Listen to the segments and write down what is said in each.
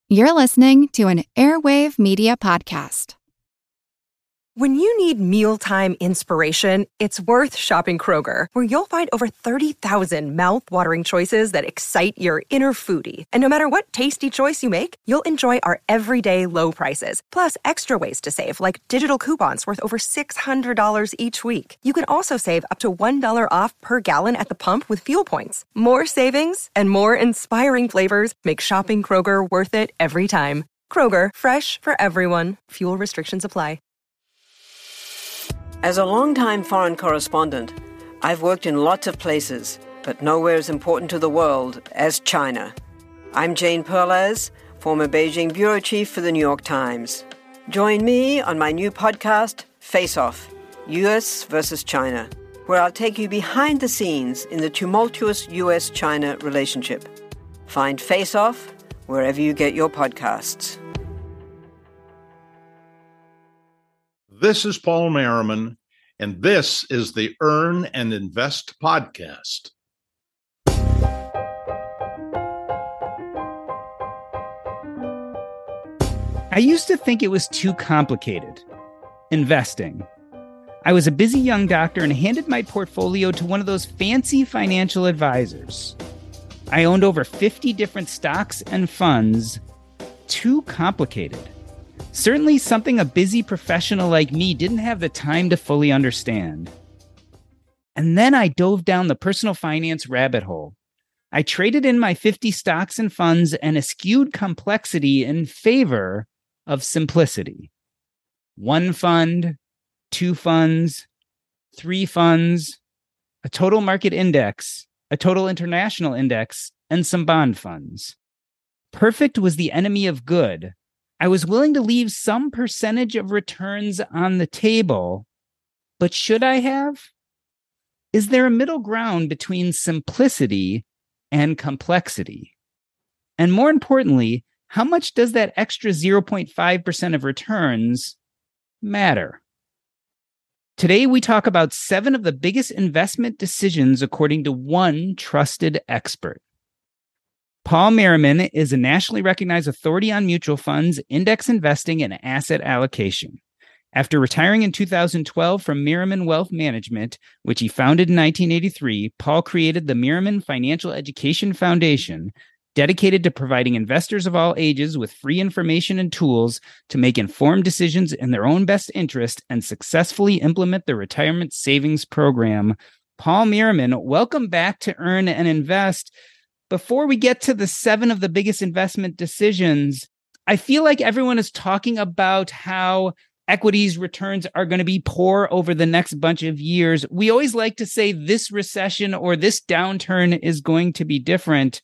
You're listening to an Airwave Media Podcast. When you need mealtime inspiration, it's worth shopping Kroger, where you'll find over 30,000 mouth-watering choices that excite your inner foodie. And no matter what tasty choice you make, you'll enjoy our everyday low prices, plus extra ways to save, like digital coupons worth over $600 each week. You can also save up to $1 off per gallon at the pump with fuel points. More savings and more inspiring flavors make shopping Kroger worth it every time. Kroger, fresh for everyone. Fuel restrictions apply. As a longtime foreign correspondent, I've worked in lots of places, but nowhere as important to the world as China. I'm Jane Perlez, former Beijing bureau chief for the New York Times. Join me on my new podcast, Face Off, U.S. versus China, where I'll take you behind the scenes in the tumultuous U.S.-China relationship. Find Face Off wherever you get your podcasts. This is Paul Merriman, and this is the Earn and Invest podcast. I used to think it was too complicated. Investing. I was a busy young doctor and handed my portfolio to one of those fancy financial advisors. I owned over 50 different stocks and funds. Too complicated. Certainly something a busy professional like me didn't have the time to fully understand. And then I dove down the personal finance rabbit hole. I traded in my 50 stocks and funds and eschewed complexity in favor of simplicity. 1 fund, 2 funds, 3 funds, a total market index, a total international index, and some bond funds. Perfect was the enemy of good. I was willing to leave some percentage of returns on the table, but should I have? Is there a middle ground between simplicity and complexity? And more importantly, how much does that extra 0.5% of returns matter? Today, we talk about 7 of the biggest investment decisions according to one trusted expert. Paul Merriman is a nationally recognized authority on mutual funds, index investing, and asset allocation. After retiring in 2012 from Merriman Wealth Management, which he founded in 1983, Paul created the Merriman Financial Education Foundation, dedicated to providing investors of all ages with free information and tools to make informed decisions in their own best interest and successfully implement the retirement savings program. Paul Merriman, welcome back to Earn and Invest. Before we get to the 7 of the biggest investment decisions, I feel like everyone is talking about how equities returns are going to be poor over the next bunch of years. We always like to say this recession or this downturn is going to be different.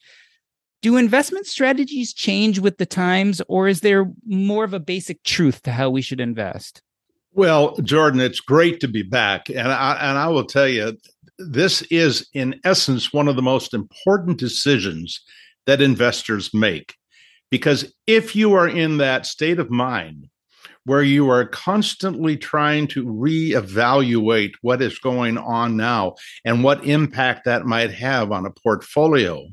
Do investment strategies change with the times, or is there more of a basic truth to how we should invest? Well, Jordan, it's great to be back. And I will tell you, this is, in essence, one of the most important decisions that investors make. Because if you are in that state of mind where you are constantly trying to reevaluate what is going on now and what impact that might have on a portfolio,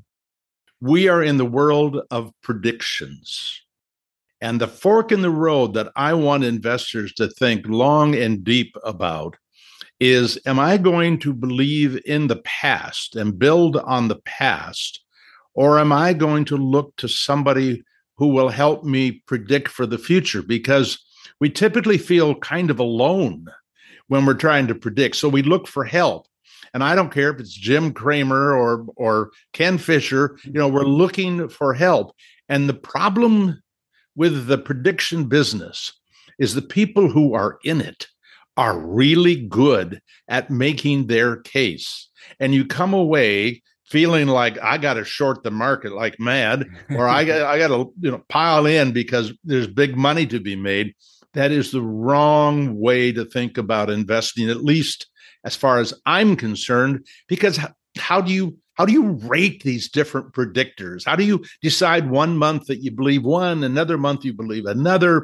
we are in the world of predictions. And the fork in the road that I want investors to think long and deep about is, am I going to believe in the past and build on the past, or am I going to look to somebody who will help me predict for the future? Because we typically feel kind of alone when we're trying to predict. So we look for help. And I don't care if it's Jim Cramer or Ken Fisher, we're looking for help. And the problem with the prediction business is the people who are in it are really good at making their case. And you come away feeling like, I got to short the market like mad, or I got to pile in because there's big money to be made. That is the wrong way to think about investing, at least as far as I'm concerned, because how do you rate these different predictors? How do you decide one month that you believe one, another month you believe another?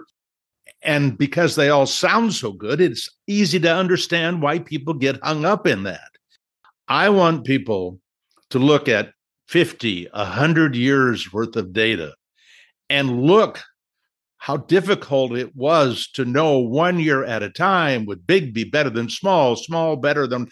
And because they all sound so good, it's easy to understand why people get hung up in that. I want people to look at 50, 100 years worth of data And look how difficult it was to know 1 year at a time, would big be better than small, small better than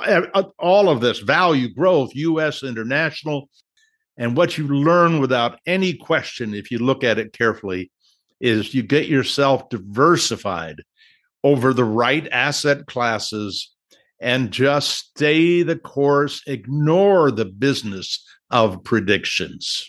all of this value growth, U.S. international. And what you learn without any question, if you look at it carefully, is you get yourself diversified over the right asset classes and just stay the course, ignore the business of predictions.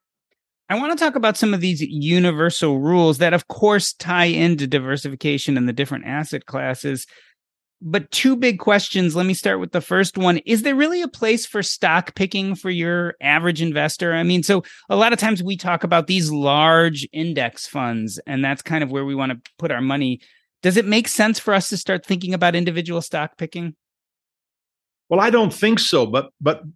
I want to talk about some of these universal rules that, of course, tie into diversification and the different asset classes. But two big questions. Let me start with the first one. Is there really a place for stock picking for your average investor? I mean, so a lot of times we talk about these large index funds, and that's kind of where we want to put our money. Does it make sense for us to start thinking about individual stock picking? Well, I don't think so, but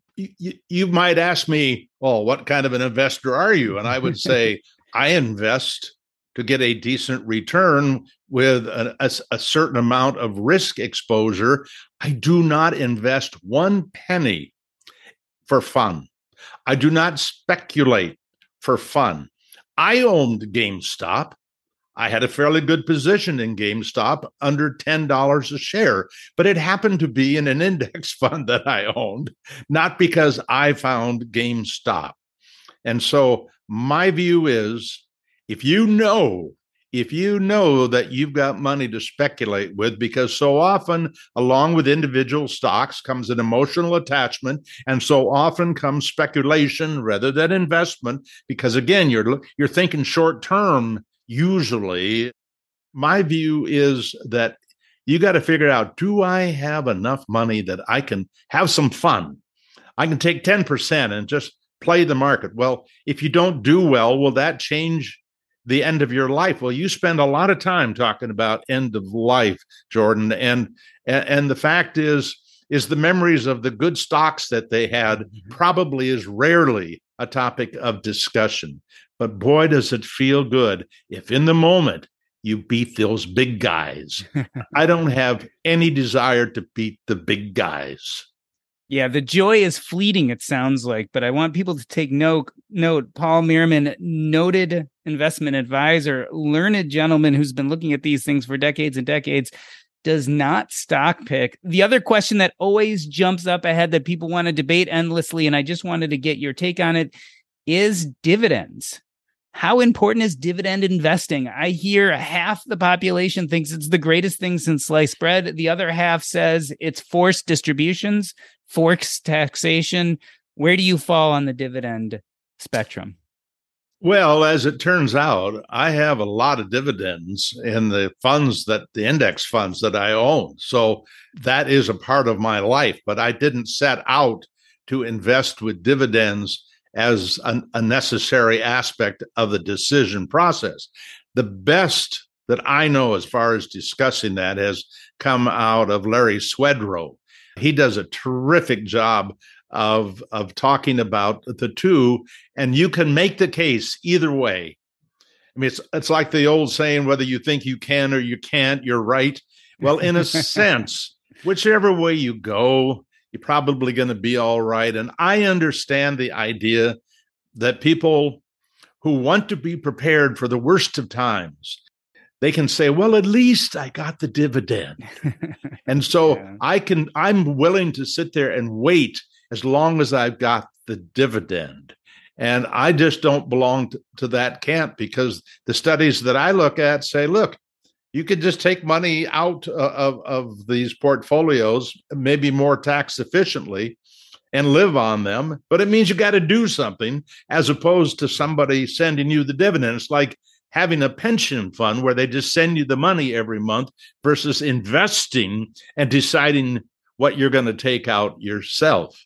you might ask me, well, what kind of an investor are you? And I would say, I invest to get a decent return with a certain amount of risk exposure. I do not invest one penny for fun. I do not speculate for fun. I owned GameStop. I had a fairly good position in GameStop, under $10 a share, but it happened to be in an index fund that I owned, not because I found GameStop. And so my view is, if you know that you've got money to speculate with, because so often along with individual stocks comes an emotional attachment, and so often comes speculation rather than investment, because again, you're thinking short term. Usually, my view is that you got to figure out, do I have enough money that I can have some fun? I can take 10% and just play the market. Well, if you don't do well, will that change the end of your life? Well, you spend a lot of time talking about end of life, Jordan. And the fact is the memories of the good stocks that they had probably is rarely a topic of discussion. But boy, does it feel good if in the moment you beat those big guys. I don't have any desire to beat the big guys. Yeah, the joy is fleeting, it sounds like, but I want people to take note. Paul Merriman, noted investment advisor, learned gentleman who's been looking at these things for decades and decades, does not stock pick. The other question that always jumps up ahead that people want to debate endlessly, and I just wanted to get your take on it, is dividends. How important is dividend investing? I hear half the population thinks it's the greatest thing since sliced bread. The other half says it's forced distributions, forced taxation. Where do you fall on the dividend spectrum? Well, as it turns out, I have a lot of dividends in the index funds that I own. So that is a part of my life, but I didn't set out to invest with dividends as a necessary aspect of the decision process. The best that I know as far as discussing that has come out of Larry Swedroe. He does a terrific job of talking about the two, and you can make the case either way. I mean, it's like the old saying, whether you think you can or you can't, you're right. Well, in a sense, whichever way you go, you're probably going to be all right. And I understand the idea that people who want to be prepared for the worst of times, they can say, well, at least I got the dividend. And so yeah. I'm willing to sit there and wait as long as I've got the dividend. And I just don't belong to that camp, because the studies that I look at say, look, you could just take money out of these portfolios, maybe more tax efficiently, and live on them. But it means you got to do something, as opposed to somebody sending you the dividend. It's like having a pension fund where they just send you the money every month versus investing and deciding what you're going to take out yourself.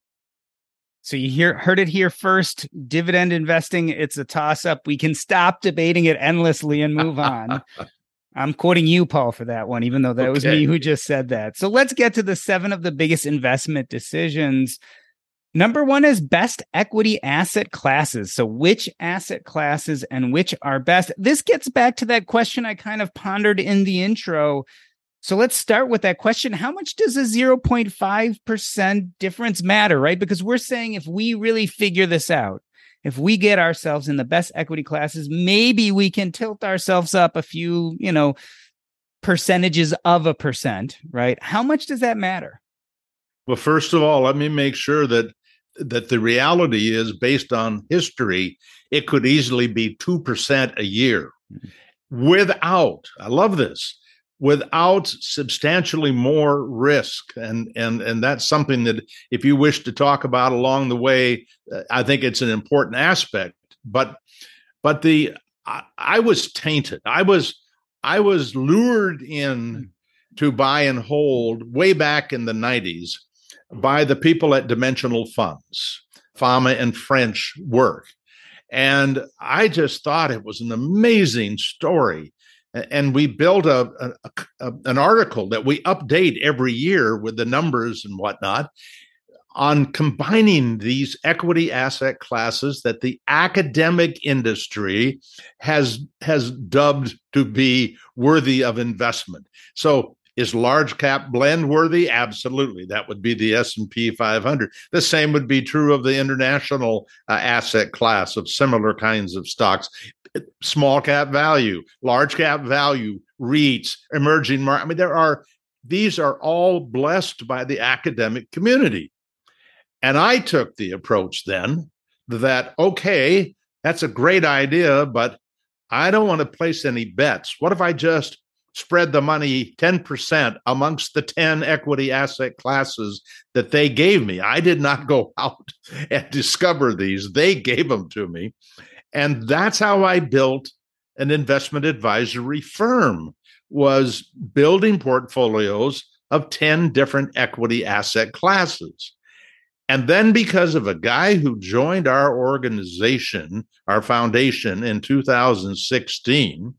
So you heard it here first. Dividend investing, it's a toss-up. We can stop debating it endlessly and move on. I'm quoting you, Paul, for that one, even though that was me who just said that. So let's get to the 7 of the biggest investment decisions. Number 1 is best equity asset classes. So which asset classes and which are best? This gets back to that question I kind of pondered in the intro. So let's start with that question. How much does a 0.5% difference matter, right? Because we're saying if we really figure this out, if we get ourselves in the best equity classes, maybe we can tilt ourselves up a few, percentages of a percent, right? How much does that matter? Well, first of all, let me make sure that the reality is, based on history, it could easily be 2% a year without, I love this, without substantially more risk. And that's something that, if you wish to talk about along the way, I think it's an important aspect. But I was tainted. I was lured in to buy and hold way back in the 90s by the people at Dimensional Funds, Fama and French work. And I just thought it was an amazing story. And we built an article that we update every year with the numbers and whatnot on combining these equity asset classes that the academic industry has dubbed to be worthy of investment. So is large cap blend worthy? Absolutely. That would be the S&P 500. The same would be true of the international asset class of similar kinds of stocks. Small cap value, large cap value, REITs, emerging market. I mean, these are all blessed by the academic community. And I took the approach then that, okay, that's a great idea, but I don't want to place any bets. What if I just spread the money 10% amongst the 10 equity asset classes that they gave me? I did not go out and discover these. They gave them to me. And that's how I built an investment advisory firm, was building portfolios of 10 different equity asset classes. And then, because of a guy who joined our organization, our foundation, in 2016,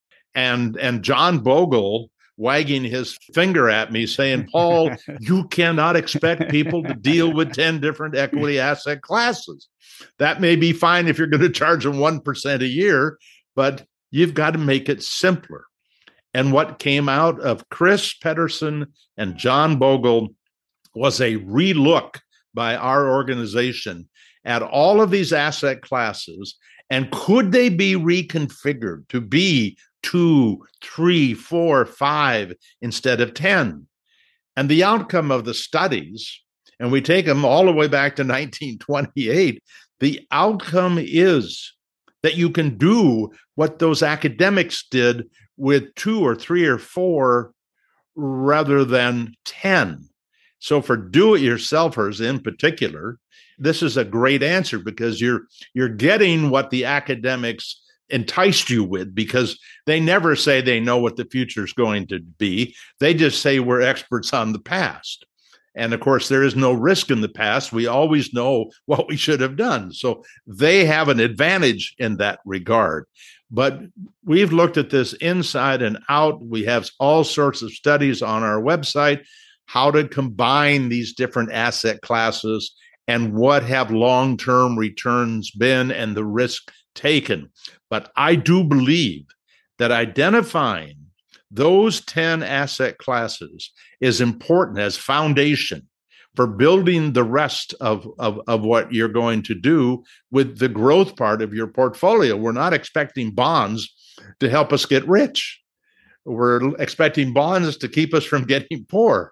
and John Bogle wagging his finger at me saying, Paul, you cannot expect people to deal with 10 different equity asset classes. That may be fine if you're going to charge them 1% a year, but you've got to make it simpler. And what came out of Chris Pedersen and John Bogle was a relook by our organization at all of these asset classes, and could they be reconfigured to be 2, 3, 4, 5 instead of 10? And the outcome of the studies, and we take them all the way back to 1928, the outcome is that you can do what those academics did with 2 or 3 or 4 rather than 10. So for do-it-yourselfers in particular, this is a great answer, because you're getting what the academics enticed you with, because they never say they know what the future is going to be. They just say we're experts on the past. And of course, there is no risk in the past. We always know what we should have done. So they have an advantage in that regard. But we've looked at this inside and out. We have all sorts of studies on our website, how to combine these different asset classes and what have long-term returns been and the risk taken. But I do believe that identifying those 10 asset classes is important as foundation for building the rest of what you're going to do with the growth part of your portfolio. We're not expecting bonds to help us get rich. We're expecting bonds to keep us from getting poor.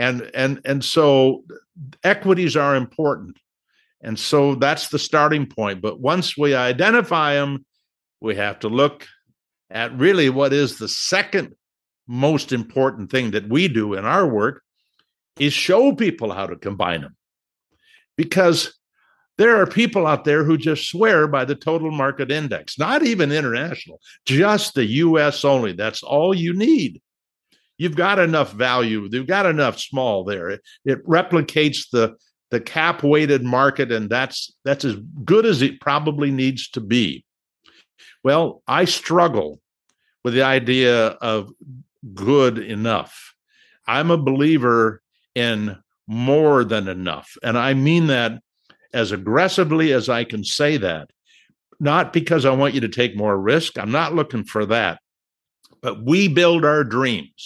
And so equities are important. And so that's the starting point. But once we identify them, we have to look at really what is the second most important thing that we do in our work, is show people how to combine them. Because there are people out there who just swear by the total market index, not even international, just the US only. That's all you need. You've got enough value. You've got enough small there. It replicates the cap-weighted market, and that's as good as it probably needs to be. Well, I struggle with the idea of good enough. I'm a believer in more than enough, and I mean that as aggressively as I can say that. Not because I want you to take more risk. I'm not looking for that. But we build our dreams.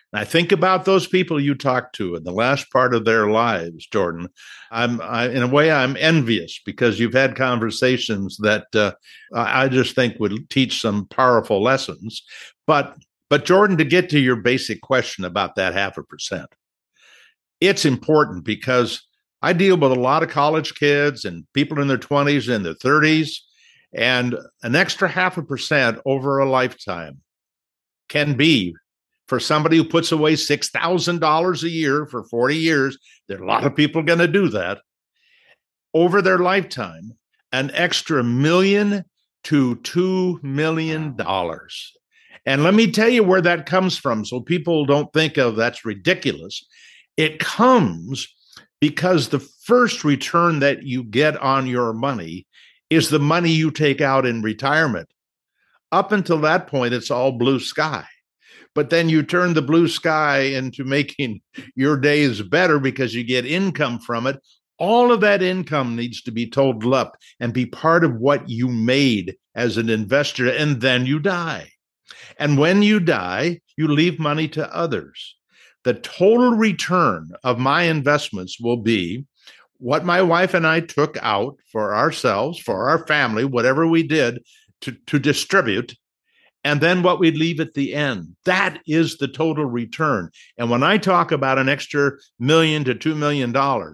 And I think about those people you talk to in the last part of their lives, Jordan. In a way, I'm envious because you've had conversations that I just think would teach some powerful lessons. But Jordan, to get to your basic question about that 0.5%, it's important because I deal with a lot of college kids and people in their 20s and their 30s, and an extra 0.5% over a lifetime can be, for somebody who puts away $6,000 a year for 40 years, there are a lot of people going to do that, over their lifetime, an extra $1 million to $2 million. And let me tell you where that comes from so people don't think of that's ridiculous. It comes because the first return that you get on your money is the money you take out in retirement. Up until that point, it's all blue sky. But then you turn the blue sky into making your days better because you get income from it. All of that income needs to be totaled up and be part of what you made as an investor, and then you die. And when you die, you leave money to others. The total return of my investments will be what my wife and I took out for ourselves, for our family, whatever we did to distribute, and then what we leave at the end. That is the total return. And when I talk about an extra $1 million to $2 million,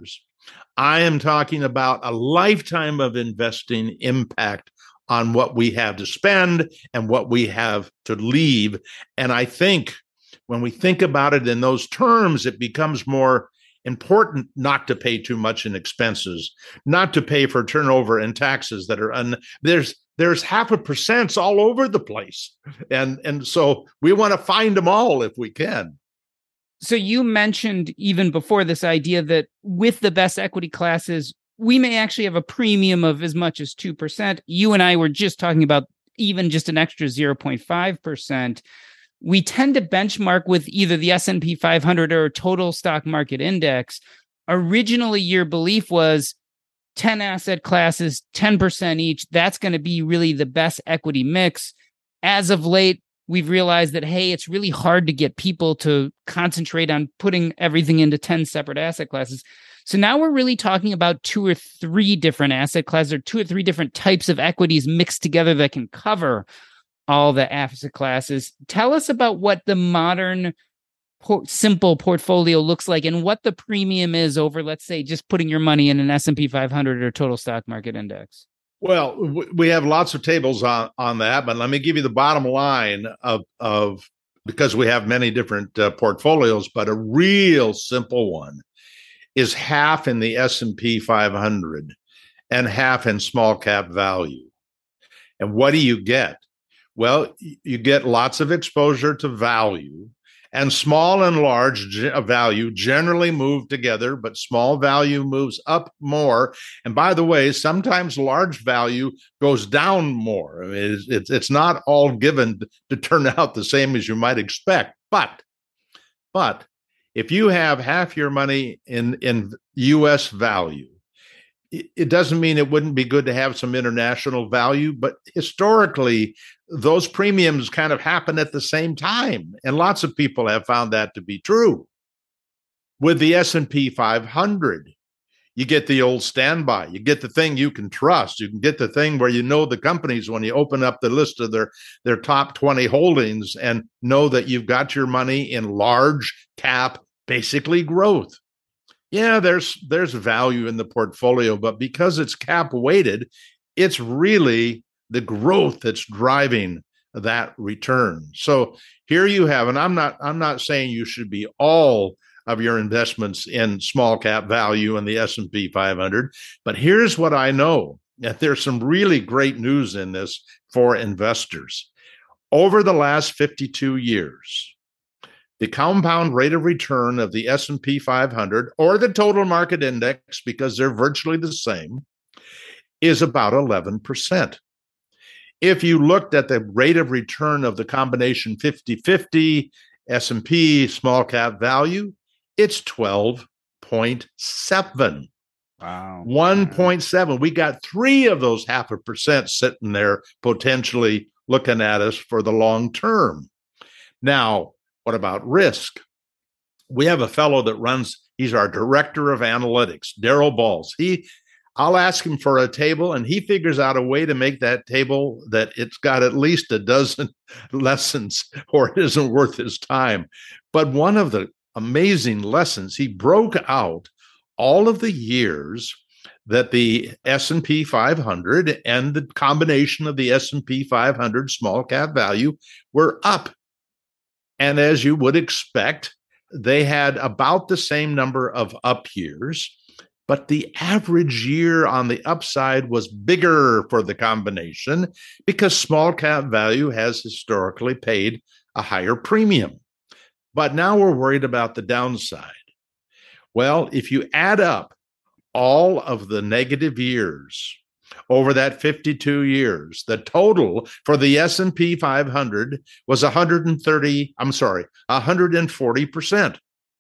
I am talking about a lifetime of investing impact on what we have to spend and what we have to leave. And I think when we think about it in those terms, it becomes more important not to pay too much in expenses, not to pay for turnover and taxes that are there's 0.5% all over the place. And so we want to find them all if we can. So you mentioned even before this idea that with the best equity classes, we may actually have a premium of as much as 2%. You and I were just talking about even just an extra 0.5%. We tend to benchmark with either the S&P 500 or total stock market index. Originally, your belief was 10 asset classes, 10% each. That's going to be really the best equity mix. As of late, we've realized that, hey, it's really hard to get people to concentrate on putting everything into 10 separate asset classes. So now we're really talking about 2 or 3 different asset classes or 2 or 3 different types of equities mixed together that can cover all the asset classes. Tell us about what the modern simple portfolio looks like and what the premium is over, let's say, just putting your money in an S&P 500 or total stock market index. Well, we have lots of tables on that, but let me give you the bottom line of because we have many different portfolios, but a real simple one is half in the S&P 500 and half in small cap value. And what do you get? Well, you get lots of exposure to value, and small and large value generally move together, but small value moves up more. And by the way, sometimes large value goes down more. I mean, it's not all given to turn out the same as you might expect. But if you have half your money in U.S. value, it doesn't mean it wouldn't be good to have some international value, but historically, those premiums kind of happen at the same time. And lots of people have found that to be true. With the S&P 500, you get the old standby. You get the thing you can trust. You can get the thing where you know the companies when you open up the list of their top 20 holdings and know that you've got your money in large cap, basically growth. Yeah, there's value in the portfolio, but because it's cap weighted, it's really the growth that's driving that return. So here you have, and I'm not saying you should be all of your investments in small cap value in the S&P 500, but here's what I know, that there's some really great news in this for investors. Over the last 52 years, the compound rate of return of the S&P 500 or the total market index, because they're virtually the same, is about 11%. If you looked at the rate of return of the combination 50-50 S&P small cap value, it's 12.7. Wow. 1.7. We got 3 of those 0.5% sitting there potentially looking at us for the long term. Now, What about risk? We have a fellow that he's our director of analytics, Daryl Balls. I'll ask him for a table, and he figures out a way to make that table that it's got at least a dozen lessons, or it isn't worth his time. But one of the amazing lessons, he broke out all of the years that the S&P 500 and the combination of the S&P 500 small cap value were up. And as you would expect, they had about the same number of up years, but the average year on the upside was bigger for the combination because small cap value has historically paid a higher premium. But now we're worried about the downside. Well, if you add up all of the negative years over that 52 years, the total for the S&P 500 was 140%.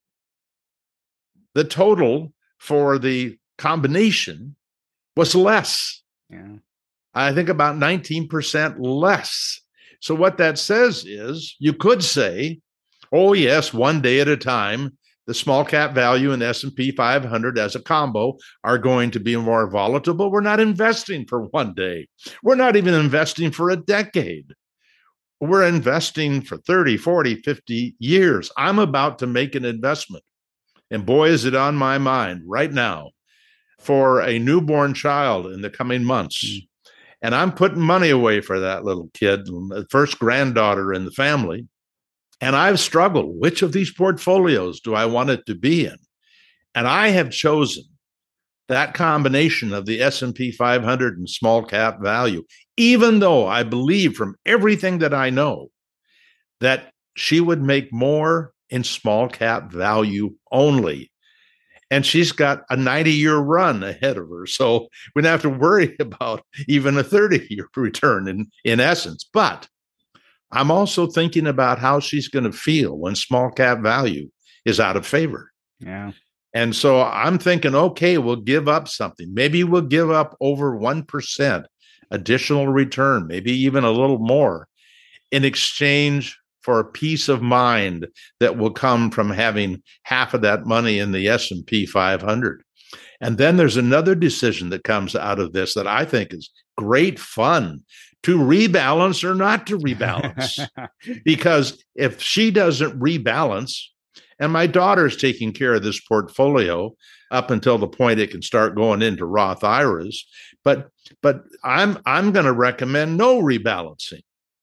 The total for the combination was less. Yeah. I think about 19% less. So what that says is you could say, oh yes, one day at a time, the small cap value and S&P 500 as a combo are going to be more volatile, but we're not investing for one day. We're not even investing for a decade. We're investing for 30, 40, 50 years. I'm about to make an investment. And boy, is it on my mind right now for a newborn child in the coming months. And I'm putting money away for that little kid, the first granddaughter in the family. And I've struggled. Which of these portfolios do I want it to be in? And I have chosen that combination of the S&P 500 and small cap value, even though I believe from everything that I know that she would make more in small cap value only. And she's got a 90-year run ahead of her. So we don't have to worry about even a 30-year return in essence. But I'm also thinking about how she's going to feel when small cap value is out of favor. Yeah. And so I'm thinking, okay, we'll give up something. Maybe we'll give up over 1% additional return, maybe even a little more in exchange for a peace of mind that will come from having half of that money in the S&P 500. And then there's another decision that comes out of this that I think is great fun, to rebalance or not to rebalance. Because if she doesn't rebalance, and my daughter's taking care of this portfolio up until the point it can start going into Roth IRAs, but I'm going to recommend no rebalancing,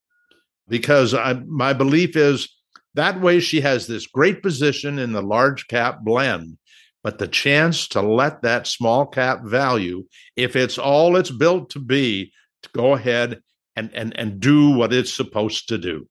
because my belief is that way she has this great position in the large cap blend, but the chance to let that small cap value, if it's all it's built to be, to go ahead and do what it's supposed to do.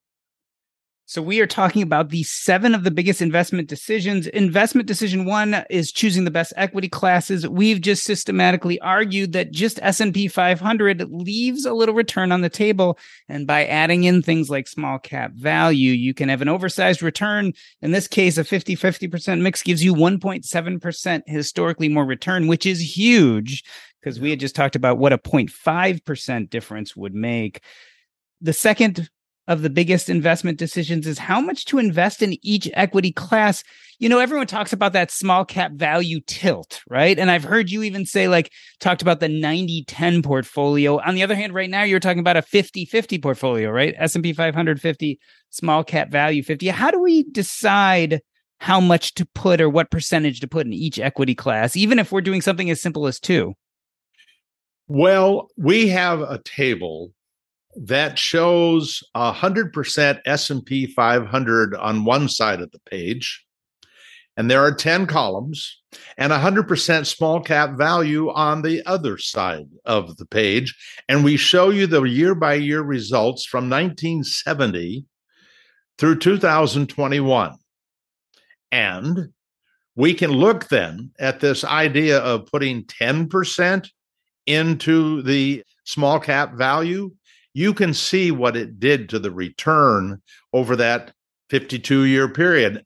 So we are talking about the 7 of the biggest investment decisions. Investment decision 1 is choosing the best equity classes. We've just systematically argued that just S&P 500 leaves a little return on the table. And by adding in things like small cap value, you can have an oversized return. In this case, a 50% mix gives you 1.7% historically more return, which is huge, because we had just talked about what a 0.5% difference would make. The second of the biggest investment decisions is how much to invest in each equity class. You know, everyone talks about that small cap value tilt, right? And I've heard you even say, talked about the 90-10 portfolio. On the other hand, right now, you're talking about a 50-50 portfolio, right? S&P 500 50, small cap value 50. How do we decide how much to put or what percentage to put in each equity class, even if we're doing something as simple as 2? Well, we have a table that shows 100% S&P 500 on one side of the page, and there are 10 columns, and 100% small cap value on the other side of the page. And we show you the year-by-year results from 1970 through 2021. And we can look then at this idea of putting 10% into the small cap value. You can see what it did to the return over that 52-year period,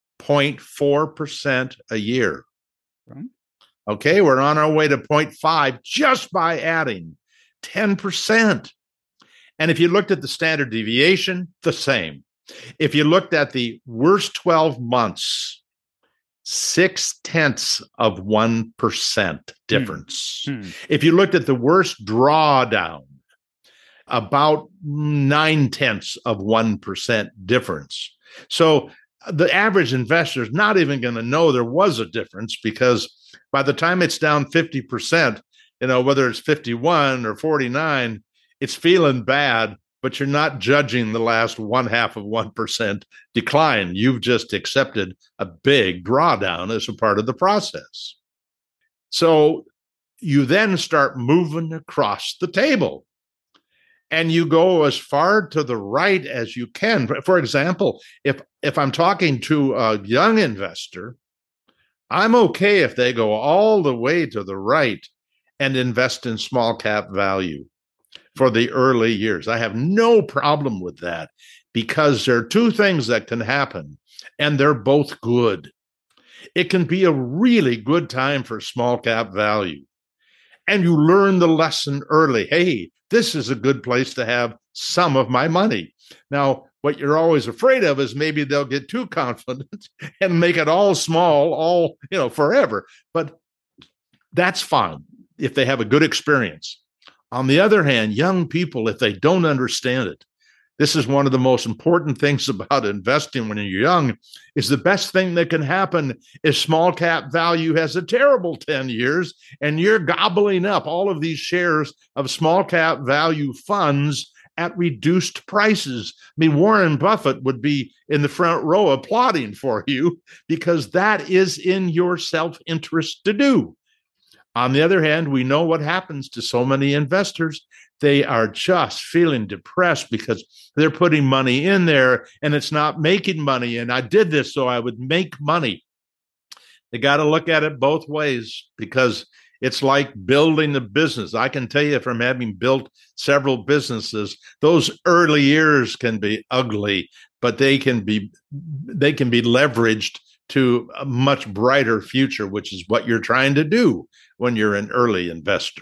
0.4% a year. Right. Okay, we're on our way to 0.5 just by adding 10%. And if you looked at the standard deviation, the same. If you looked at the worst 12 months, 0.6% difference. If you looked at the worst drawdown, about 0.9% difference. So the average investor is not even going to know there was a difference, because by the time it's down 50%, whether it's 51 or 49, it's feeling bad, but you're not judging the last 0.5% decline. You've just accepted a big drawdown as a part of the process. So you then start moving across the table, and you go as far to the right as you can. For example, if I'm talking to a young investor, I'm okay if they go all the way to the right and invest in small cap value for the early years. I have no problem with that, because there are two things that can happen, and they're both good. It can be a really good time for small cap value, and you learn the lesson early. Hey, this is a good place to have some of my money. Now, what you're always afraid of is maybe they'll get too confident and make it all small, forever. But that's fine if they have a good experience. On the other hand, young people, if they don't understand it, this is one of the most important things about investing when you're young, is the best thing that can happen is small cap value has a terrible 10 years, and you're gobbling up all of these shares of small cap value funds at reduced prices. I mean, Warren Buffett would be in the front row applauding for you, because that is in your self-interest to do. On the other hand, we know what happens to so many investors. They are just feeling depressed because they're putting money in there and it's not making money. And I did this so I would make money. They got to look at it both ways, because it's like building a business. I can tell you from having built several businesses, those early years can be ugly, but they can be leveraged to a much brighter future, which is what you're trying to do when you're an early investor.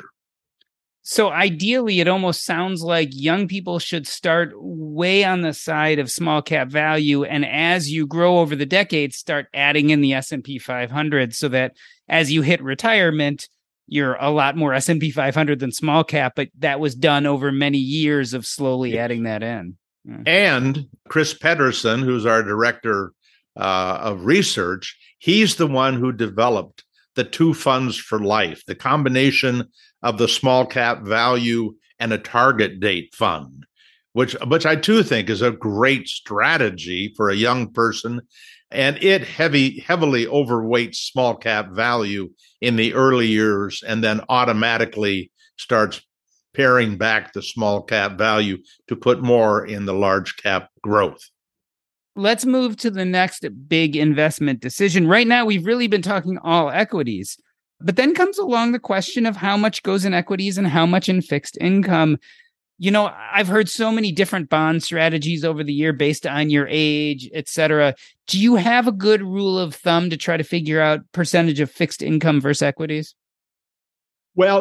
So ideally, it almost sounds like young people should start way on the side of small cap value. And as you grow over the decades, start adding in the S&P 500, so that as you hit retirement, you're a lot more S&P 500 than small cap, but that was done over many years of slowly adding that in. And Chris Pedersen, who's our director of research, he's the one who developed the two funds for life, the combination of the small cap value and a target date fund, which I too think is a great strategy for a young person. And it heavily overweights small cap value in the early years, and then automatically starts paring back the small cap value to put more in the large cap growth. Let's move to the next big investment decision. Right now, we've really been talking all equities, but then comes along the question of how much goes in equities and how much in fixed income. I've heard so many different bond strategies over the year based on your age, et cetera. Do you have a good rule of thumb to try to figure out percentage of fixed income versus equities? Well,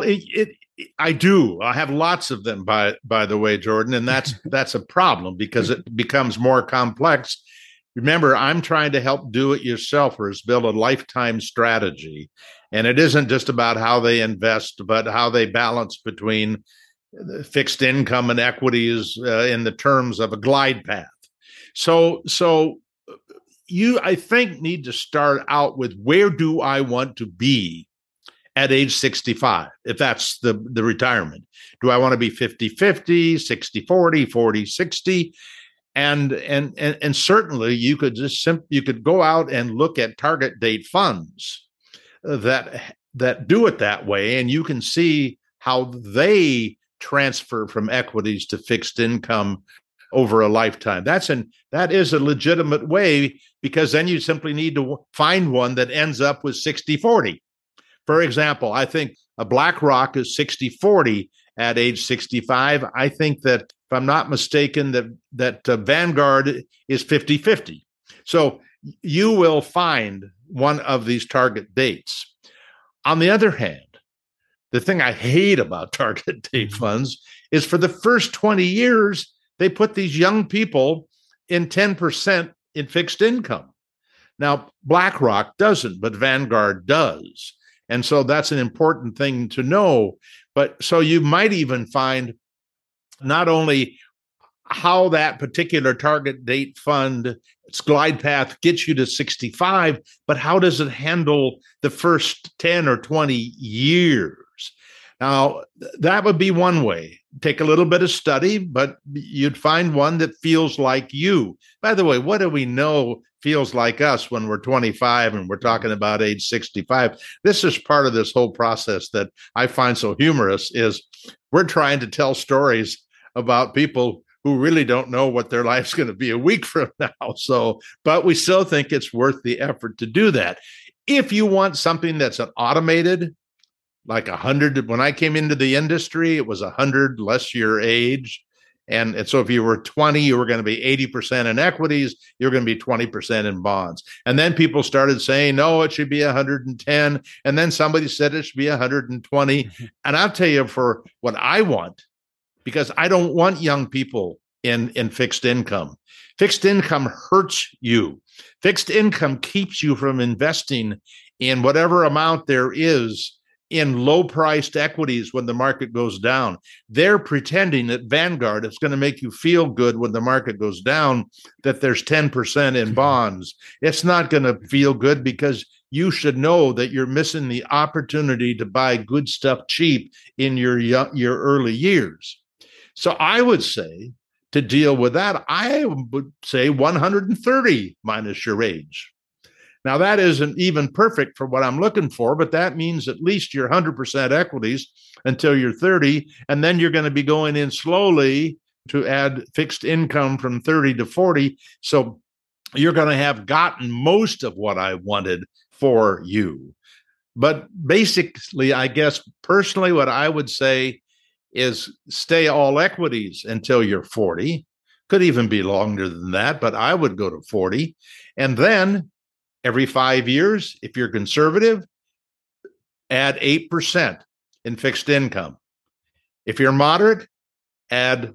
I do. I have lots of them, by the way, Jordan, and that's a problem, because it becomes more complex. Remember, I'm trying to help do-it-yourselfers build a lifetime strategy, and it isn't just about how they invest, but how they balance between fixed income and equities in the terms of a glide path. So you, I think, need to start out with, where do I want to be at age 65, if that's the retirement? Do I want to be 50-50, 60-40, 40-60? And certainly you could you could go out and look at target date funds that do it that way, and you can see how they transfer from equities to fixed income over a lifetime. That is a legitimate way, because then you simply need to find one that ends up with 60-40. For example, I think a BlackRock is 60-40 at age 65. I think that, if I'm not mistaken, that Vanguard is 50-50. So you will find one of these target dates. On the other hand, the thing I hate about target date funds is, for the first 20 years, they put these young people in 10% in fixed income. Now, BlackRock doesn't, but Vanguard does. And so that's an important thing to know. But so you might even find not only how that particular target date fund, its glide path gets you to 65, but how does it handle the first 10 or 20 years? Now, that would be one way. Take a little bit of study, but you'd find one that feels like you. By the way, what do we know feels like us when we're 25 and we're talking about age 65? This is part of this whole process that I find so humorous is we're trying to tell stories about people who really don't know what their life's going to be a week from now. So, but we still think it's worth the effort to do that. If you want something that's an automated, like 100, when I came into the industry, it was 100 less your age. And so if you were 20, you were going to be 80% in equities, you're going to be 20% in bonds. And then people started saying, no, it should be 110. And then somebody said it should be 120. Mm-hmm. And I'll tell you, for what I want, because I don't want young people in fixed income. Fixed income hurts you. Fixed income keeps you from investing in whatever amount there is in low-priced equities when the market goes down. They're pretending that Vanguard is going to make you feel good when the market goes down, that there's 10% in bonds. It's not going to feel good because you should know that you're missing the opportunity to buy good stuff cheap in your early years. So I would say, to deal with that, I would say 130 minus your age. Now, that isn't even perfect for what I'm looking for, but that means at least you're 100% equities until you're 30, and then you're going to be going in slowly to add fixed income from 30 to 40. So you're going to have gotten most of what I wanted for you. But basically, I guess personally, what I would say is stay all equities until you're 40. Could even be longer than that, but I would go to 40. And then every 5 years, if you're conservative, add 8% in fixed income. If you're moderate, add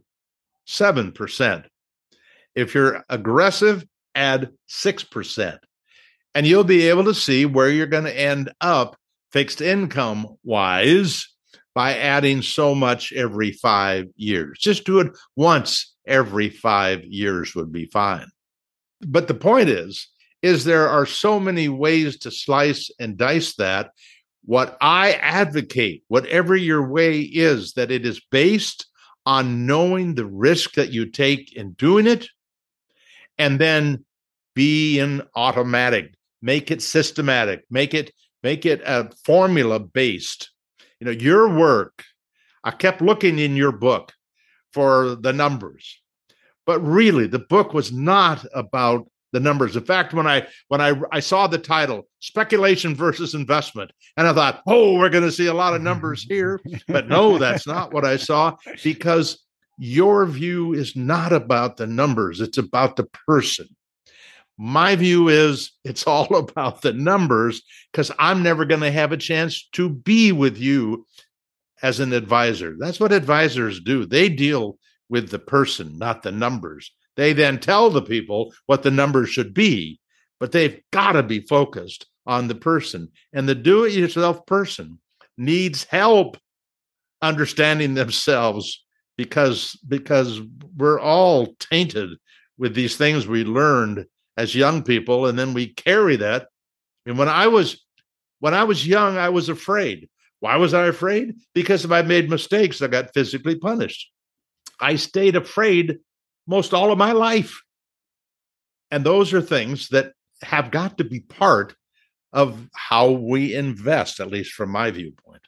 7%. If you're aggressive, add 6%. And you'll be able to see where you're going to end up fixed income wise by adding so much every 5 years. Just do it once every 5 years would be fine. But the point is there are so many ways to slice and dice that. What I advocate, whatever your way is, that it is based on knowing the risk that you take in doing it, and then being automatic, make it systematic, make it a formula based. You know, your work, I kept looking in your book for the numbers, but really the book was not about the numbers. In fact, when I saw the title, Speculation versus Investment, and I thought, oh, we're going to see a lot of numbers here. But no, that's not what I saw, because your view is not about the numbers. It's about the person. My view is it's all about the numbers, because I'm never going to have a chance to be with you as an advisor. That's what advisors do. They deal with the person, not the numbers. They then tell the people what the numbers should be, but they've got to be focused on the person. And the do-it-yourself person needs help understanding themselves, because we're all tainted with these things we learned as young people, and then we carry that. And when I was young, I was afraid. Why was I afraid? Because if I made mistakes, I got physically punished. I stayed afraid most all of my life. And those are things that have got to be part of how we invest, at least from my viewpoint.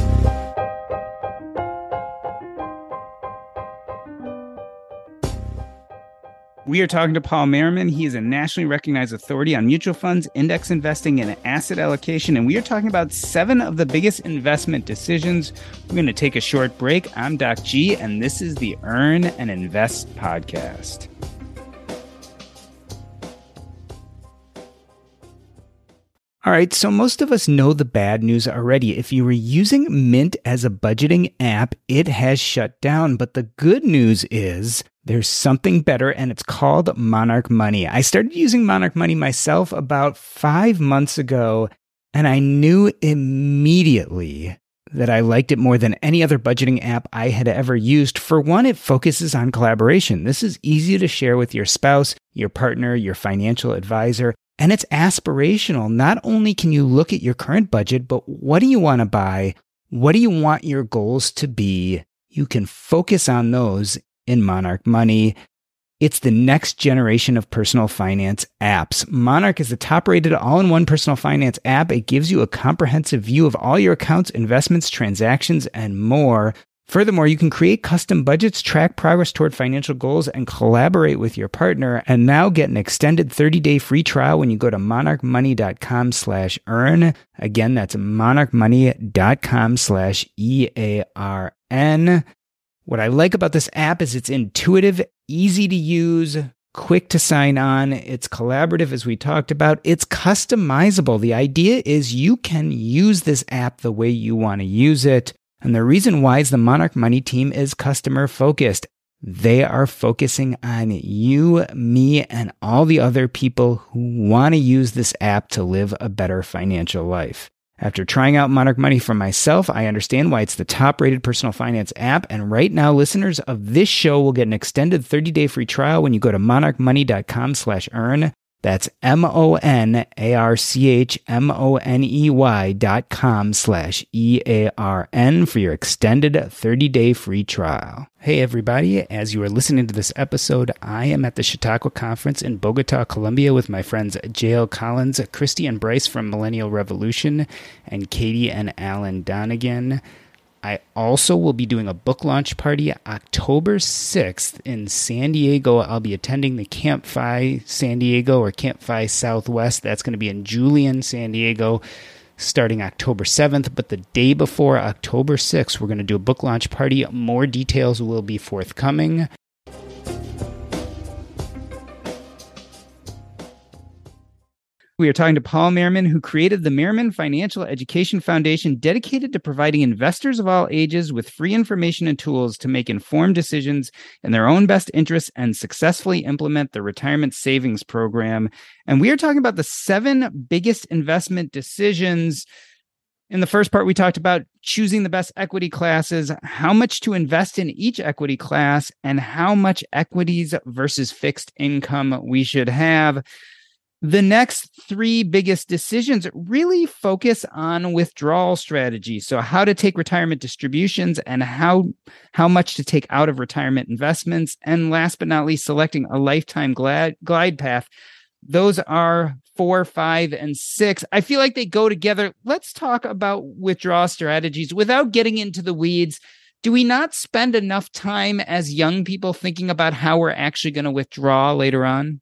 We are talking to Paul Merriman. He is a nationally recognized authority on mutual funds, index investing, and asset allocation. And we are talking about 7 of the biggest investment decisions. We're going to take a short break. I'm Doc G, and this is the Earn and Invest podcast. All right, so most of us know the bad news already. If you were using Mint as a budgeting app, it has shut down. But the good news is there's something better, and it's called Monarch Money. I started using Monarch Money myself about 5 months ago, and I knew immediately that I liked it more than any other budgeting app I had ever used. For one, it focuses on collaboration. This is easy to share with your spouse, your partner, your financial advisor. And it's aspirational. Not only can you look at your current budget, but what do you want to buy? What do you want your goals to be? You can focus on those in Monarch Money. It's the next generation of personal finance apps. Monarch is the top-rated all-in-one personal finance app. It gives you a comprehensive view of all your accounts, investments, transactions, and more. Furthermore, you can create custom budgets, track progress toward financial goals, and collaborate with your partner. And now get an extended 30-day free trial when you go to monarchmoney.com/earn. Again, that's monarchmoney.com/EARN. What I like about this app is it's intuitive, easy to use, quick to sign on. It's collaborative, as we talked about. It's customizable. The idea is you can use this app the way you want to use it. And the reason why is the Monarch Money team is customer focused. They are focusing on you, me, and all the other people who want to use this app to live a better financial life. After trying out Monarch Money for myself, I understand why it's the top-rated personal finance app. And right now, listeners of this show will get an extended 30-day free trial when you go to monarchmoney.com/earn. That's monarchmoney.com/EARN for your extended 30-day free trial. Hey everybody, as you are listening to this episode, I am at the Chautauqua Conference in Bogota, Colombia with my friends JL Collins, Christy and Bryce from Millennial Revolution, and Katie and Alan Donegan. I also will be doing a book launch party October 6th in San Diego. I'll be attending the Camp Fi San Diego or Camp Fi Southwest. That's going to be in Julian, San Diego, starting October 7th. But the day before October 6th, we're going to do a book launch party. More details will be forthcoming. We are talking to Paul Merriman, who created the Merriman Financial Education Foundation, dedicated to providing investors of all ages with free information and tools to make informed decisions in their own best interests and successfully implement the retirement savings program. And we are talking about the 7 biggest investment decisions. In the first part, we talked about choosing the best equity classes, how much to invest in each equity class, and how much equities versus fixed income we should have. The next 3 biggest decisions really focus on withdrawal strategy. So how to take retirement distributions and how much to take out of retirement investments. And last but not least, selecting a lifetime glide path. Those are 4, 5, and 6. I feel like they go together. Let's talk about withdrawal strategies without getting into the weeds. Do we not spend enough time as young people thinking about how we're actually going to withdraw later on?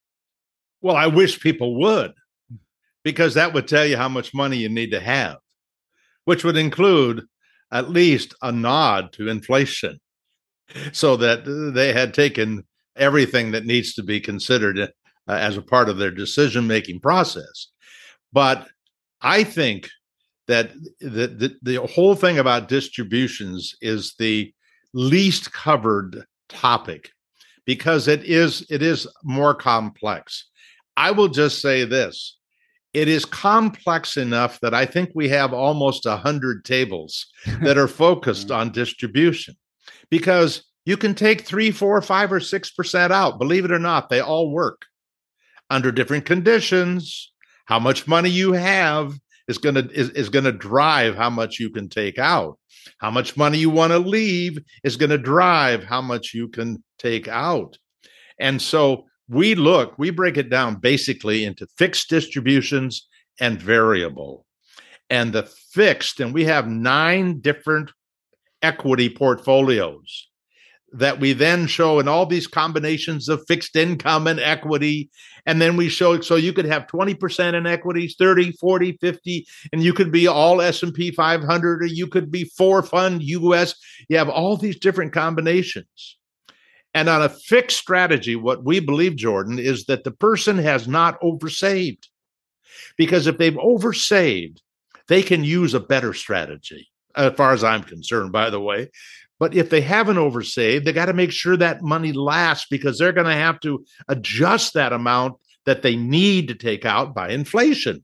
Well, I wish people would, because that would tell you how much money you need to have, which would include at least a nod to inflation, so that they had taken everything that needs to be considered as a part of their decision-making process. But I think that the whole thing about distributions is the least covered topic, because it is more complex. I will just say this. It is complex enough that I think we have almost 100 tables that are focused on distribution, because you can take 3, 4, 5, or 6% out. Believe it or not, they all work under different conditions. How much money you have is going to drive how much you can take out. How much money you want to leave is going to drive how much you can take out. And so we break it down basically into fixed distributions and variable. And the fixed, and we have 9 different equity portfolios that we then show in all these combinations of fixed income and equity. And then we show, so you could have 20% in equities, 30, 40, 50, and you could be all S&P 500, or you could be 4-fund US. You have all these different combinations. And on a fixed strategy, what we believe, Jordan, is that the person has not oversaved. Because if they've oversaved, they can use a better strategy, as far as I'm concerned, by the way. But if they haven't oversaved, they got to make sure that money lasts, because they're going to have to adjust that amount that they need to take out by inflation.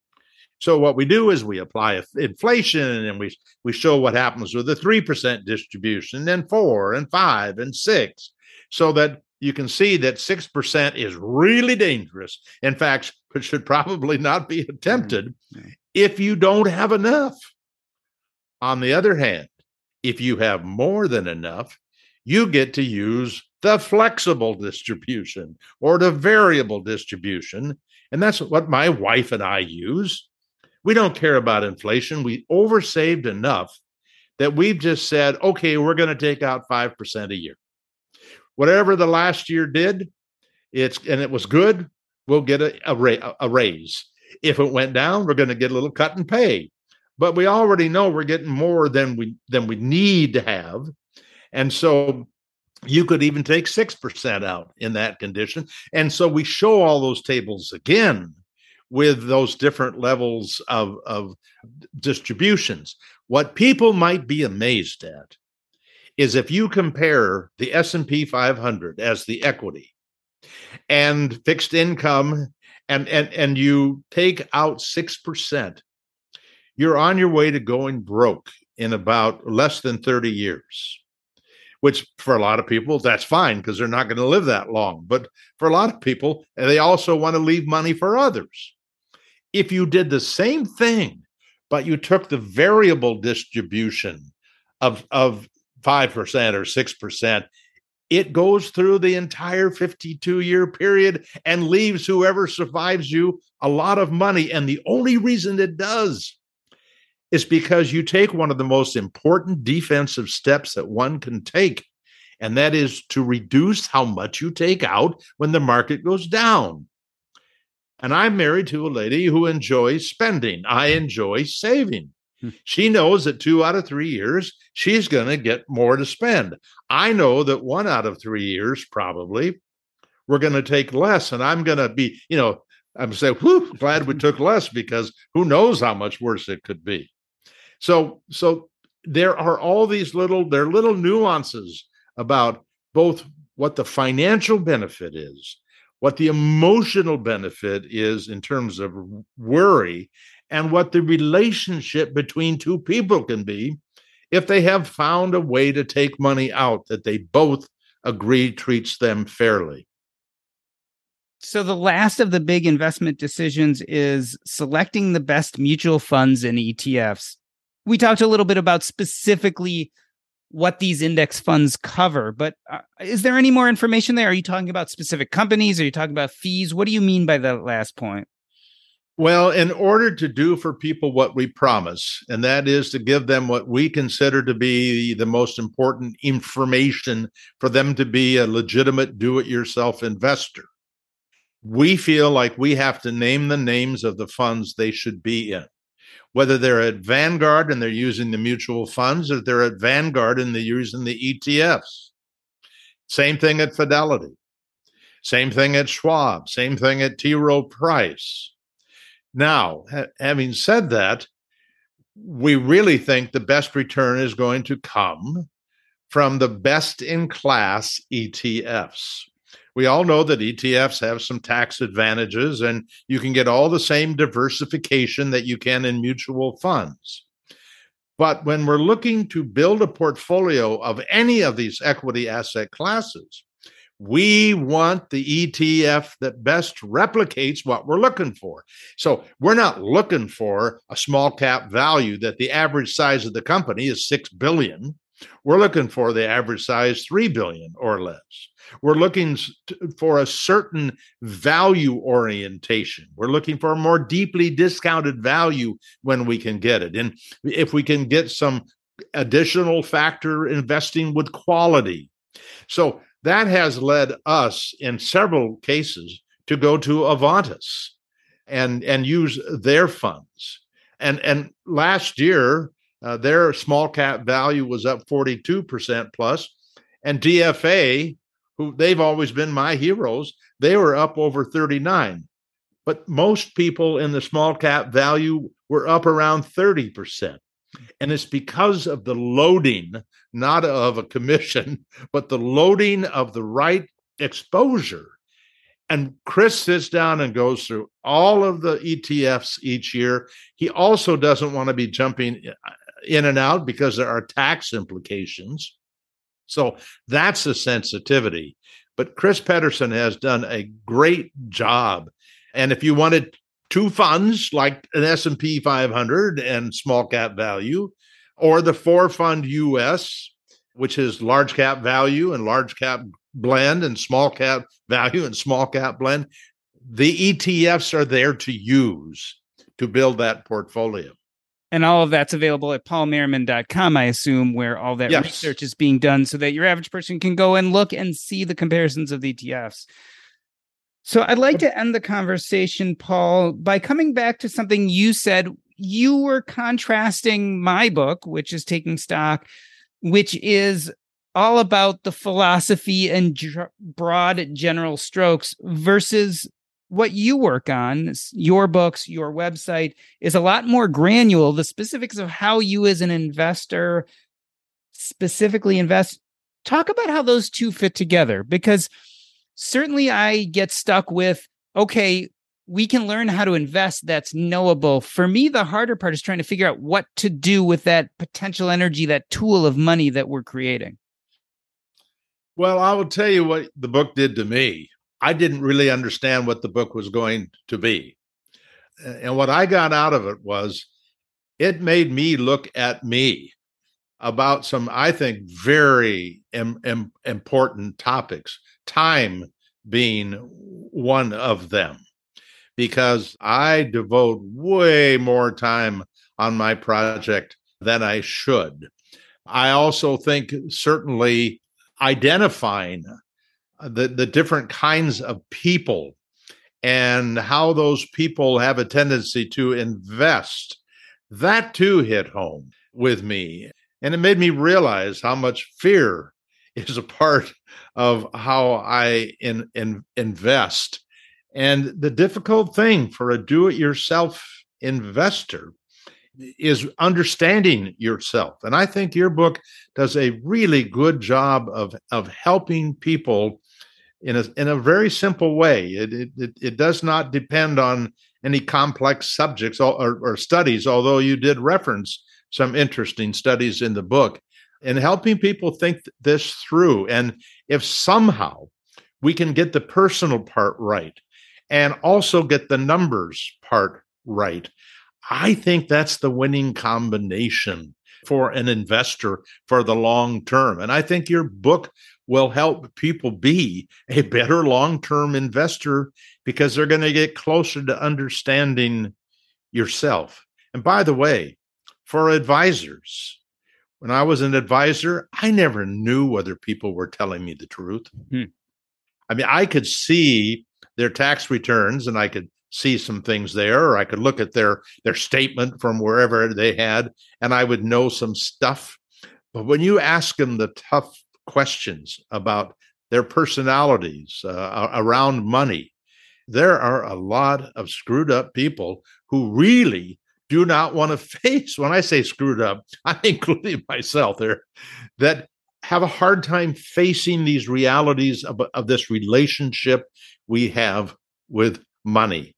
So what we do is we apply inflation, and we show what happens with the 3% distribution, then 4 and 5 and 6, so that you can see that 6% is really dangerous. In fact, it should probably not be attempted if you don't have enough. On the other hand, if you have more than enough, you get to use the flexible distribution or the variable distribution. And that's what my wife and I use. We don't care about inflation. We oversaved enough that we've just said, okay, we're going to take out 5% a year. Whatever the last year did, and it was good, we'll get a raise. If it went down, we're going to get a little cut in pay. But we already know we're getting more than we need to have. And so you could even take 6% out in that condition. And so we show all those tables again with those different levels of distributions. What people might be amazed at is if you compare the S&P 500 as the equity and fixed income, and you take out 6%, you're on your way to going broke in about less than 30 years, which for a lot of people, that's fine because they're not going to live that long. But for a lot of people, they also want to leave money for others. If you did the same thing, but you took the variable distribution of 5% or 6%, it goes through the entire 52-year period and leaves whoever survives you a lot of money. And the only reason it does is because you take one of the most important defensive steps that one can take, and that is to reduce how much you take out when the market goes down. And I'm married to a lady who enjoys spending. I enjoy saving. She knows that 2 out of 3 years, she's going to get more to spend. I know that 1 out of 3 years, probably, we're going to take less. And I'm going to be, I'm saying, whew, glad we took less, because who knows how much worse it could be. So there are all these little nuances about both what the financial benefit is, what the emotional benefit is in terms of worry, and what the relationship between two people can be if they have found a way to take money out that they both agree treats them fairly. So the last of the big investment decisions is selecting the best mutual funds and ETFs. We talked a little bit about specifically what these index funds cover, but is there any more information there? Are you talking about specific companies? Are you talking about fees? What do you mean by that last point? Well, in order to do for people what we promise, and that is to give them what we consider to be the most important information for them to be a legitimate do-it-yourself investor, we feel like we have to name the names of the funds they should be in. Whether they're at Vanguard and they're using the mutual funds, or they're at Vanguard and they're using the ETFs. Same thing at Fidelity. Same thing at Schwab. Same thing at T. Rowe Price. Now, having said that, we really think the best return is going to come from the best-in-class ETFs. We all know that ETFs have some tax advantages, and you can get all the same diversification that you can in mutual funds. But when we're looking to build a portfolio of any of these equity asset classes, we want the ETF that best replicates what we're looking for. So we're not looking for a small cap value that the average size of the company is $6 billion. We're looking for the average size $3 billion or less. We're looking for a certain value orientation. We're looking for a more deeply discounted value when we can get it. And if we can get some additional factor investing with quality. So that has led us in several cases to go to Avantis and use their funds. And last year, their small cap value was up 42% plus, and DFA, who they've always been my heroes, they were up over 39. But most people in the small cap value were up around 30%. And it's because of the loading, not of a commission, but the loading of the right exposure. And Chris sits down and goes through all of the ETFs each year. He also doesn't want to be jumping in and out because there are tax implications. So that's a sensitivity. But Chris Pedersen has done a great job. And if you wanted two funds like an S&P 500 and small cap value, or the 4-fund US, which is large cap value and large cap blend and small cap value and small cap blend, the ETFs are there to use to build that portfolio. And all of that's available at paulmerriman.com, I assume, where all that research is being done so that your average person can go and look and see the comparisons of the ETFs. So I'd like to end the conversation, Paul, by coming back to something you said. You were contrasting my book, which is Taking Stock, which is all about the philosophy and broad general strokes, versus what you work on. Your books, your website is a lot more granular. The specifics of how you as an investor specifically invest. Talk about how those two fit together, because certainly I get stuck with, okay, we can learn how to invest. That's knowable. For me, the harder part is trying to figure out what to do with that potential energy, that tool of money that we're creating. Well, I will tell you what the book did to me. I didn't really understand what the book was going to be. And what I got out of it was it made me look at me about some, I think, very important topics, time being one of them, because I devote way more time on my project than I should. I also think certainly identifying the different kinds of people and how those people have a tendency to invest, that too hit home with me. And it made me realize how much fear is a part of how I invest. And the difficult thing for a do-it-yourself investor is understanding yourself. And I think your book does a really good job of helping people in a very simple way. It does not depend on any complex subjects or studies, although you did reference some interesting studies in the book, and helping people think this through. And if somehow we can get the personal part right and also get the numbers part right, I think that's the winning combination for an investor for the long term. And I think your book will help people be a better long-term investor because they're going to get closer to understanding yourself. And by the way, for advisors, when I was an advisor, I never knew whether people were telling me the truth. I mean, I could see their tax returns and I could see some things there, or I could look at their statement from wherever they had, and I would know some stuff. But when you ask them the tough questions about their personalities around money, there are a lot of screwed up people who really do not want to face, when I say screwed up, I'm including myself there, that have a hard time facing these realities of this relationship we have with money.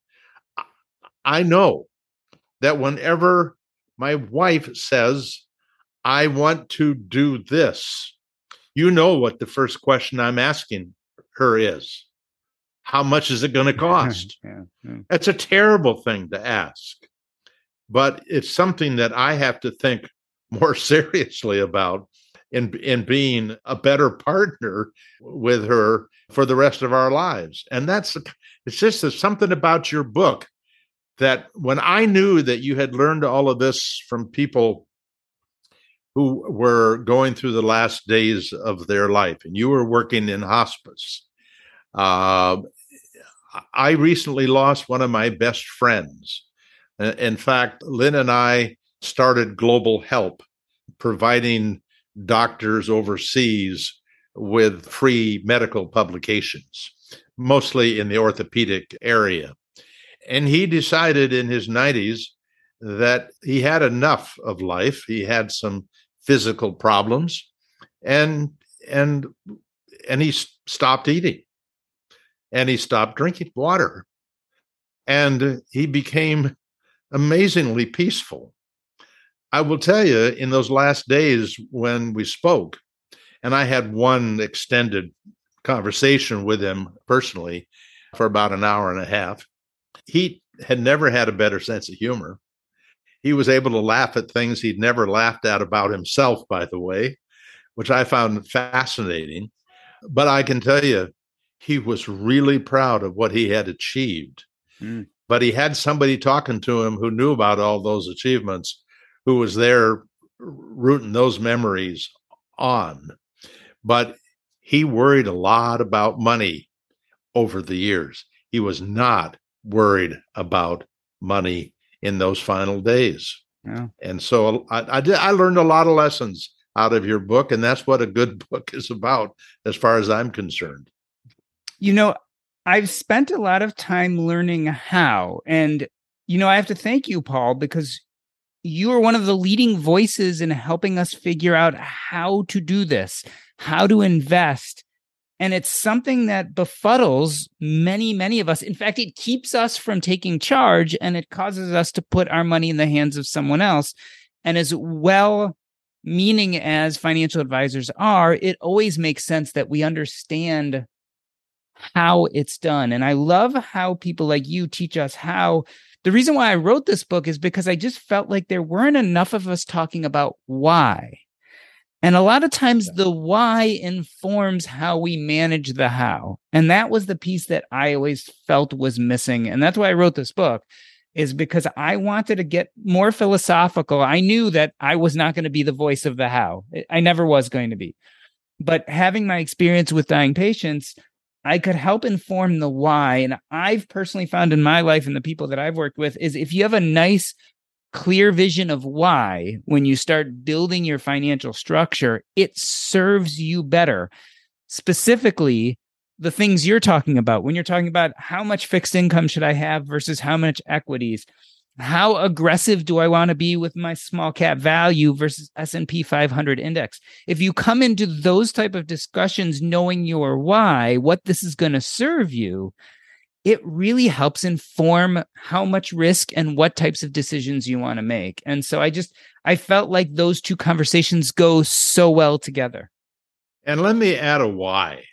I know that whenever my wife says, I want to do this, you know what the first question I'm asking her is. How much is it going to cost? That's a terrible thing to ask. But it's something that I have to think more seriously about in being a better partner with her for the rest of our lives. And it's just something about your book that when I knew that you had learned all of this from people who were going through the last days of their life, and you were working in hospice. I recently lost one of my best friends. In fact, Lynn and I started Global Help, providing doctors overseas with free medical publications, mostly in the orthopedic area. And he decided in his 90s that he had enough of life. He had some physical problems, and and he stopped eating, and he stopped drinking water, and he became amazingly peaceful. I will tell you, in those last days when we spoke, and I had one extended conversation with him personally for about an hour and a half, he had never had a better sense of humor. He was able to laugh at things he'd never laughed at about himself, by the way, which I found fascinating. But I can tell you, he was really proud of what he had achieved. Mm. But he had somebody talking to him who knew about all those achievements, who was there rooting those memories on. But he worried a lot about money over the years. He was not worried about money in those final days. Yeah. And so I learned a lot of lessons out of your book, and that's what a good book is about, as far as I'm concerned. You know, I've spent a lot of time learning how, and, you know, I have to thank you, Paul, because you are one of the leading voices in helping us figure out how to do this, how to invest. And it's something that befuddles many, many of us. In fact, it keeps us from taking charge, and it causes us to put our money in the hands of someone else. And as well-meaning as financial advisors are, it always makes sense that we understand how it's done. And I love how people like you teach us how. The reason why I wrote this book is because I just felt like there weren't enough of us talking about why. And a lot of times the why informs how we manage the how. And that was the piece that I always felt was missing. And that's why I wrote this book, is because I wanted to get more philosophical. I knew that I was not going to be the voice of the how. I never was going to be. But having my experience with dying patients, I could help inform the why. And I've personally found in my life and the people that I've worked with is if you have a nice, clear vision of why, when you start building your financial structure, it serves you better. Specifically, the things you're talking about, when you're talking about how much fixed income should I have versus how much equities, how aggressive do I want to be with my small cap value versus S&P 500 index. If you come into those type of discussions knowing your why, what this is going to serve you, it really helps inform how much risk and what types of decisions you want to make. And so I felt like those two conversations go so well together. And let me add a why,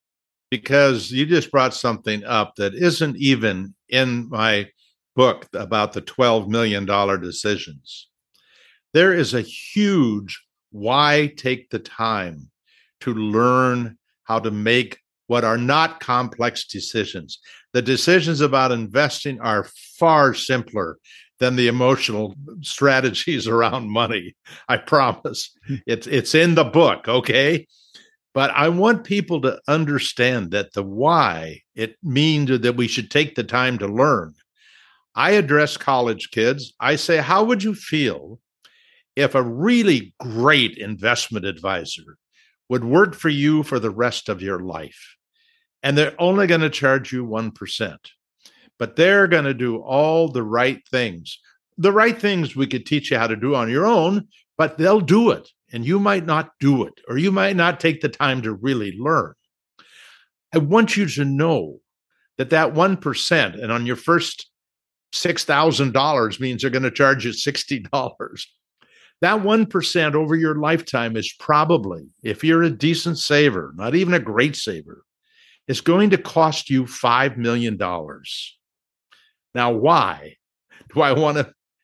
because you just brought something up that isn't even in my book about the $12 million decisions. There is a huge why take the time to learn how to make what are not complex decisions. The decisions about investing are far simpler than the emotional strategies around money. I promise. It's in the book, okay? But I want people to understand that the why, it means that we should take the time to learn. I address college kids. I say, how would you feel if a really great investment advisor would work for you for the rest of your life? And they're only going to charge you 1%. But they're going to do all the right things. The right things we could teach you how to do on your own, but they'll do it. And you might not do it, or you might not take the time to really learn. I want you to know that 1%, and on your first $6,000 means they're going to charge you $60. That 1% over your lifetime is probably, if you're a decent saver, not even a great saver, it's going to cost you $5 million. Now, why do I want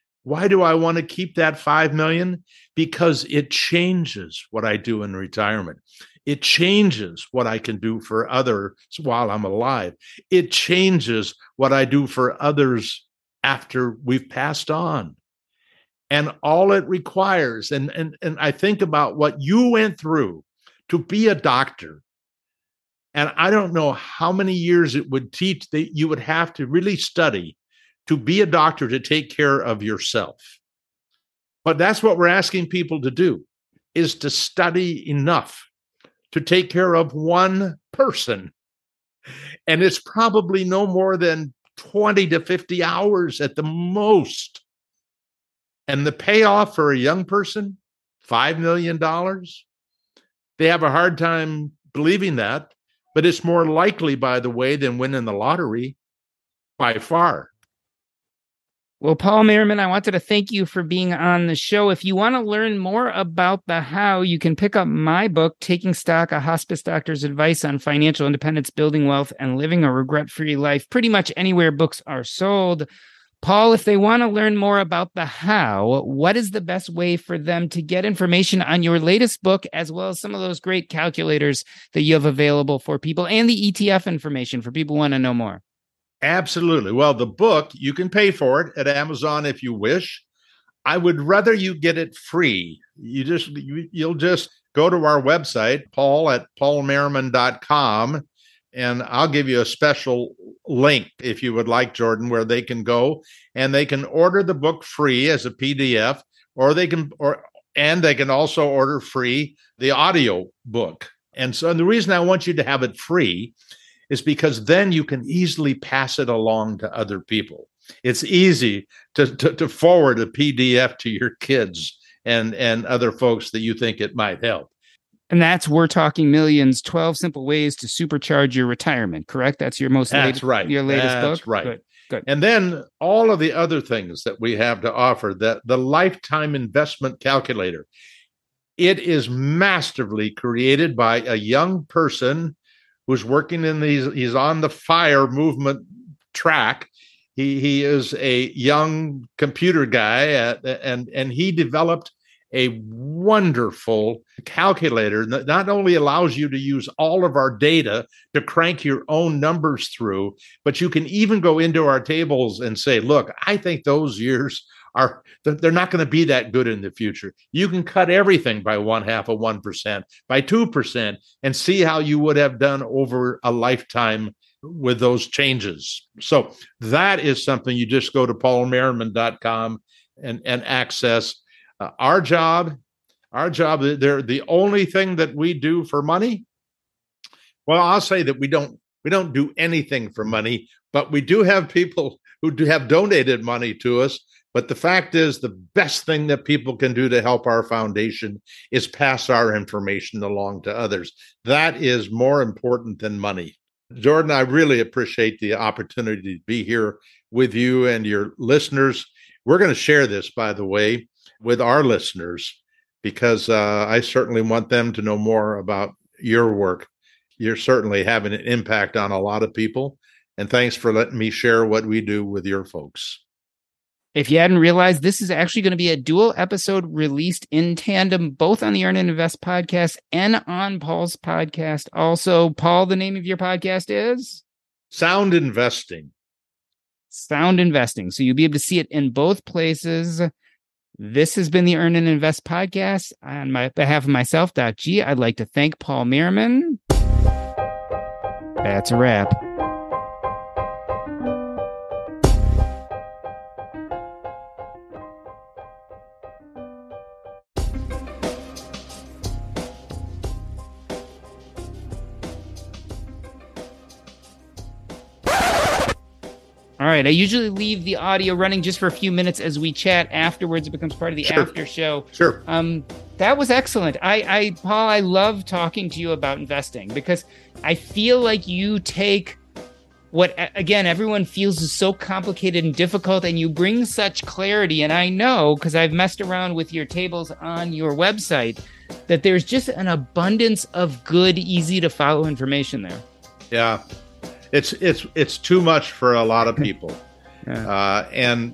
to keep that $5 million? Because it changes what I do in retirement. It changes what I can do for others while I'm alive. It changes what I do for others after we've passed on. And all it requires, and I think about what you went through to be a doctor. And I don't know how many years it would teach that you would have to really study to be a doctor to take care of yourself. But that's what we're asking people to do, is to study enough to take care of one person. And it's probably no more than 20 to 50 hours at the most. And the payoff for a young person, $5 million. They have a hard time believing that, but it's more likely, by the way, than winning the lottery by far. Well, Paul Merriman, I wanted to thank you for being on the show. If you want to learn more about the how, you can pick up my book, Taking Stock, A Hospice Doctor's Advice on Financial Independence, Building Wealth, and Living a Regret-Free Life, pretty much anywhere books are sold. Paul, if they want to learn more about the how, what is the best way for them to get information on your latest book, as well as some of those great calculators that you have available for people and the ETF information for people who want to know more? Absolutely. Well, the book, you can pay for it at Amazon if you wish. I would rather you get it free. You'll just go to our website, paul@paulmerriman.com, and I'll give you a special link if you would like, Jordan, where they can go and they can order the book free as a PDF, they can also order free the audio book. And so the reason I want you to have it free is because then you can easily pass it along to other people. It's easy to forward a PDF to your kids and other folks that you think it might help. And that's We're Talking Millions, 12 Simple Ways to Supercharge Your Retirement, correct? That's your latest book? That's right. Good. And then all of the other things that we have to offer, the Lifetime Investment Calculator. It is masterfully created by a young person who's working he's on the FIRE movement track. He is a young computer guy, and he developed a wonderful calculator that not only allows you to use all of our data to crank your own numbers through, but you can even go into our tables and say, look, I think those years they're not going to be that good in the future. You can cut everything by 0.5%, by 2%, and see how you would have done over a lifetime with those changes. So that is something you just go to paulmerriman.com and access. Our job, they're the only thing that we do for money. Well, I'll say that we don't do anything for money, but we do have people who have donated money to us. But the fact is, the best thing that people can do to help our foundation is pass our information along to others. That is more important than money. Jordan, I really appreciate the opportunity to be here with you and your listeners. We're going to share this, by the way, with our listeners, because I certainly want them to know more about your work. You're certainly having an impact on a lot of people. And thanks for letting me share what we do with your folks. If you hadn't realized, this is actually going to be a dual episode released in tandem, both on the Earn and Invest podcast and on Paul's podcast. Also, Paul, the name of your podcast is? Sound Investing. Sound Investing. So you'll be able to see it in both places. This has been the Earn and Invest podcast. On behalf of myself, Doc G, I'd like to thank Paul Merriman. That's a wrap. All right. I usually leave the audio running just for a few minutes as we chat afterwards. It becomes part of the after show. Sure. That was excellent. Paul, I love talking to you about investing because I feel like you take what, again, everyone feels is so complicated and difficult, and you bring such clarity. And I know, because I've messed around with your tables on your website, that there's just an abundance of good, easy to follow information there. Yeah. It's too much for a lot of people. Yeah. And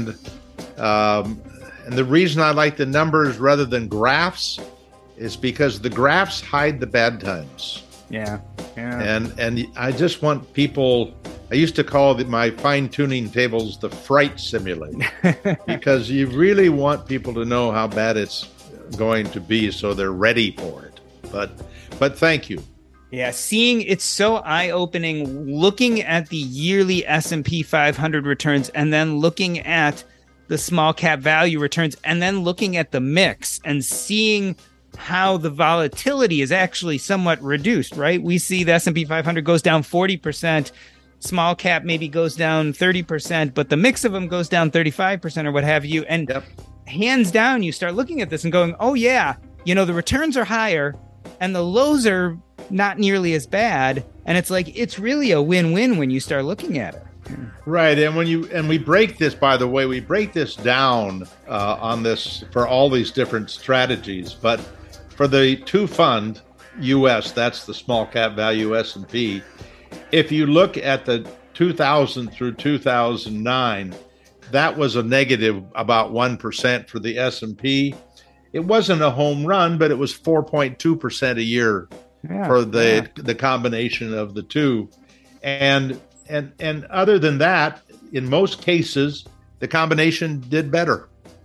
the reason I like the numbers rather than graphs is because the graphs hide the bad times. Yeah. And I just want people, I used to call my fine-tuning tables the fright simulator because you really want people to know how bad it's going to be so they're ready for it. But thank you. Yeah, it's so eye-opening looking at the yearly S&P 500 returns and then looking at the small cap value returns and then looking at the mix and seeing how the volatility is actually somewhat reduced, right? We see the S&P 500 goes down 40%, small cap maybe goes down 30%, but the mix of them goes down 35% or what have you. And hands down, you start looking at this and going, oh yeah, you know, the returns are higher and the lows are not nearly as bad. And it's like, it's really a win-win when you start looking at it. Right. And we break this, by the way, we break this down on this for all these different strategies. But for the two fund US, that's the small cap value S&P. If you look at the 2000 through 2009, that was a negative about 1% for the S&P. It wasn't a home run, but it was 4.2% a year for the combination of the two. And other than that, in most cases, the combination did better.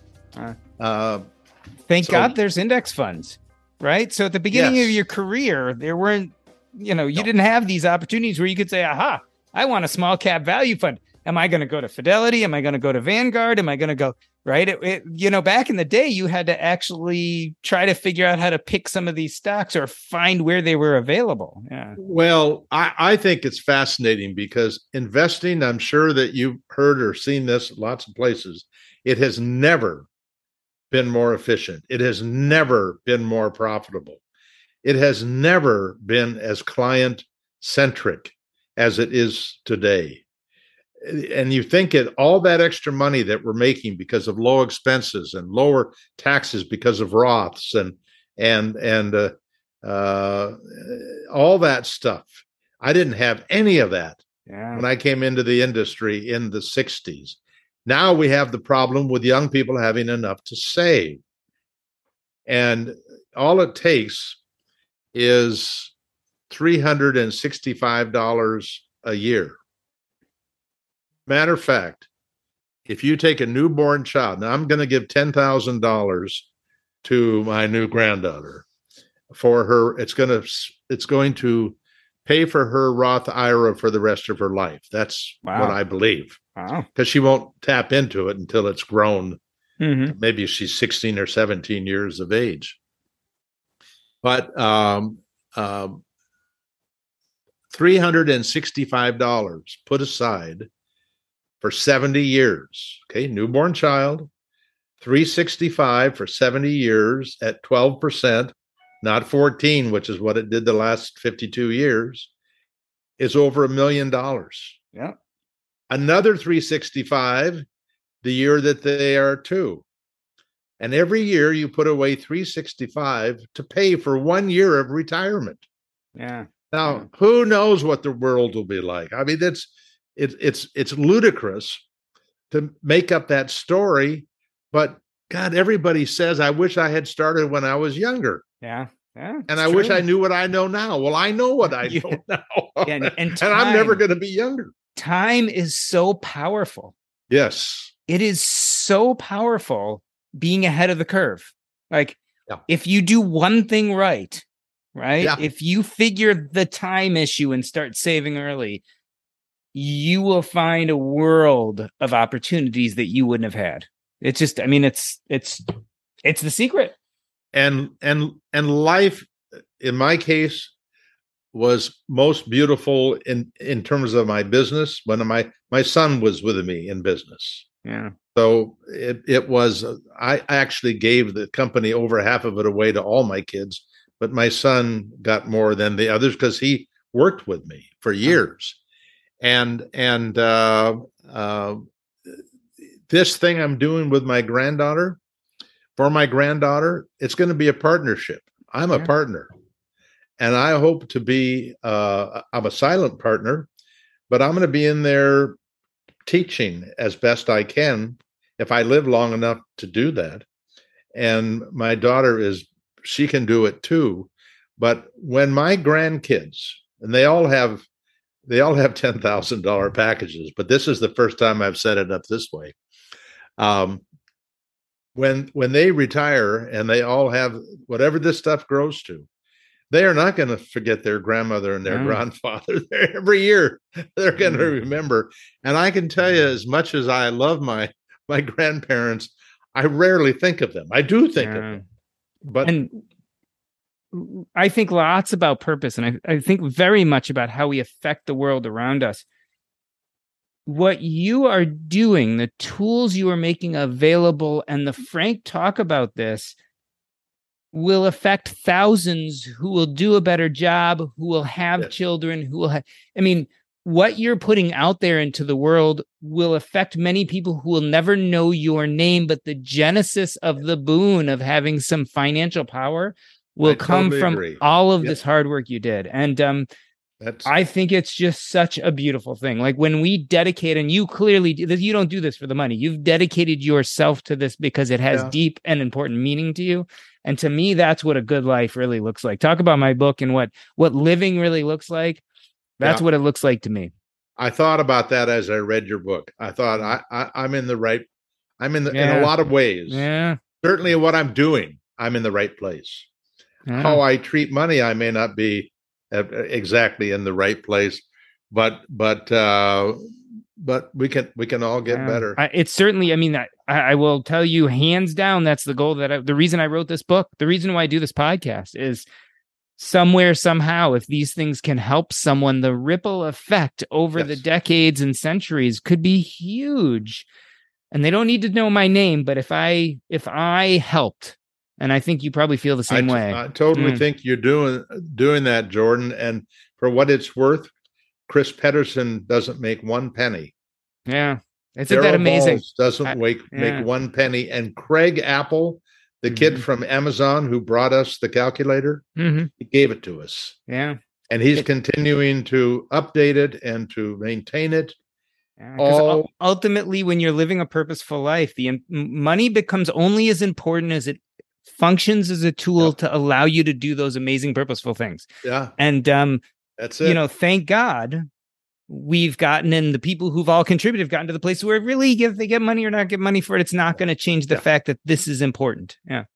Thank God there's index funds, right? So at the beginning of your career, there weren't, you didn't have these opportunities where you could say, aha, I want a small cap value fund. Am I going to go to Fidelity? Am I going to go to Vanguard? Am I going to go, right? Back in the day, you had to actually try to figure out how to pick some of these stocks or find where they were available. Yeah. Well, I think it's fascinating because investing, I'm sure that you've heard or seen this lots of places. It has never been more efficient. It has never been more profitable. It has never been as client-centric as it is today. And you think all that extra money that we're making because of low expenses and lower taxes because of Roths and all that stuff. I didn't have any of that when I came into the industry in the 60s. Now we have the problem with young people having enough to save. And all it takes is $365 a year. Matter of fact, if you take a newborn child, now I'm going to give $10,000 to my new granddaughter for her. It's going to pay for her Roth IRA for the rest of her life. That's what I believe. Wow. Because she won't tap into it until it's grown. Mm-hmm. Maybe she's 16 or 17 years of age. But $365 put aside for 70 years. Okay, newborn child, $365 for 70 years at 12%, not 14, which is what it did the last 52 years, is over $1 million. Yeah. Another $365 the year that they are 2. And every year you put away $365 to pay for 1 year of retirement. Yeah. Now, who knows what the world will be like? I mean, it's ludicrous to make up that story, but God, everybody says, I wish I had started when I was younger. Yeah. Yeah. And I wish I knew what I know now. Well, I know what I know now. And I'm never going to be younger. Time is so powerful. Yes. It is so powerful being ahead of the curve. Like if you do one thing right? Yeah. If you figure the time issue and start saving early, you will find a world of opportunities that you wouldn't have had. It's just, I mean, it's the secret. And life, in my case, was most beautiful in terms of my business when my son was with me in business. Yeah. So it was, I actually gave the company over half of it away to all my kids, but my son got more than the others because he worked with me for years. And this thing I'm doing with my granddaughter, it's going to be a partnership. I'm a partner, and I hope to be. I'm a silent partner, but I'm going to be in there teaching as best I can if I live long enough to do that. And my daughter she can do it too. But when my grandkids, and they all have $10,000 packages, but this is the first time I've set it up this way. When they retire and they all have whatever this stuff grows to, they are not going to forget their grandmother and their grandfather. Every year they're going to remember. And I can tell you, as much as I love my grandparents, I rarely think of them. I do think of them, but. And I think lots about purpose, and I think very much about how we affect the world around us. what you are doing, the tools you are making available, and the frank talk about this will affect thousands who will do a better job, who will have children, who will have, what you're putting out there into the world will affect many people who will never know your name, but the genesis of the boon of having some financial power will come from all of this hard work you did. And I think it's just such a beautiful thing. Like when we dedicate, and you clearly you don't do this for the money. You've dedicated yourself to this because it has deep and important meaning to you. And to me, that's what a good life really looks like. Talk about my book and what living really looks like. That's what it looks like to me. I thought about that as I read your book. I thought I'm in the right. I'm in a lot of ways. Yeah. Certainly in what I'm doing, I'm in the right place. Yeah. How I treat money, I may not be exactly in the right place, but we can all get better. It's certainly. I will tell you, hands down, that's the goal. The reason I wrote this book, the reason why I do this podcast is somewhere, somehow, if these things can help someone, the ripple effect over the decades and centuries could be huge. And they don't need to know my name, but if I helped, and I think you probably feel the same way. I totally think you're doing that, Jordan. And for what it's worth, Chris Pedersen doesn't make one penny. Yeah. Isn't that amazing? Doesn't make 1 penny. And Craig Apple, the kid from Amazon who brought us the calculator, he gave it to us. Yeah. And he's continuing to update it and to maintain it. Ultimately, when you're living a purposeful life, the money becomes only as important as it functions as a tool to allow you to do those amazing, purposeful things. Yeah. And that's it. Thank God we've gotten, and the people who've all contributed have gotten to the place where really, if they get money or not get money for it, it's not going to change the fact that this is important. Yeah.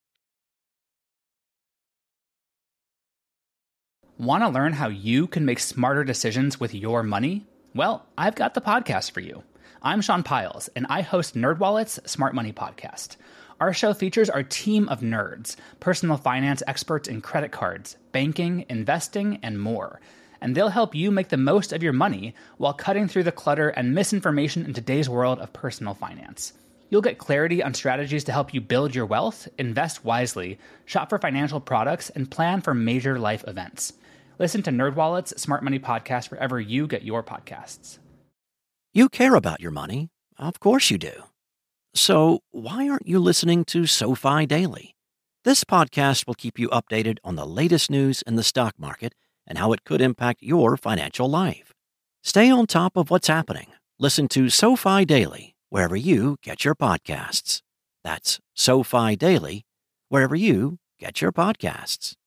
Want to learn how you can make smarter decisions with your money? Well, I've got the podcast for you. I'm Sean Piles, and I host NerdWallet's Smart Money Podcast. Our show features our team of nerds, personal finance experts in credit cards, banking, investing, and more. And they'll help you make the most of your money while cutting through the clutter and misinformation in today's world of personal finance. You'll get clarity on strategies to help you build your wealth, invest wisely, shop for financial products, and plan for major life events. Listen to NerdWallet's Smart Money Podcast wherever you get your podcasts. You care about your money. Of course you do. So why aren't you listening to SoFi Daily? This podcast will keep you updated on the latest news in the stock market and how it could impact your financial life. Stay on top of what's happening. Listen to SoFi Daily wherever you get your podcasts. That's SoFi Daily wherever you get your podcasts.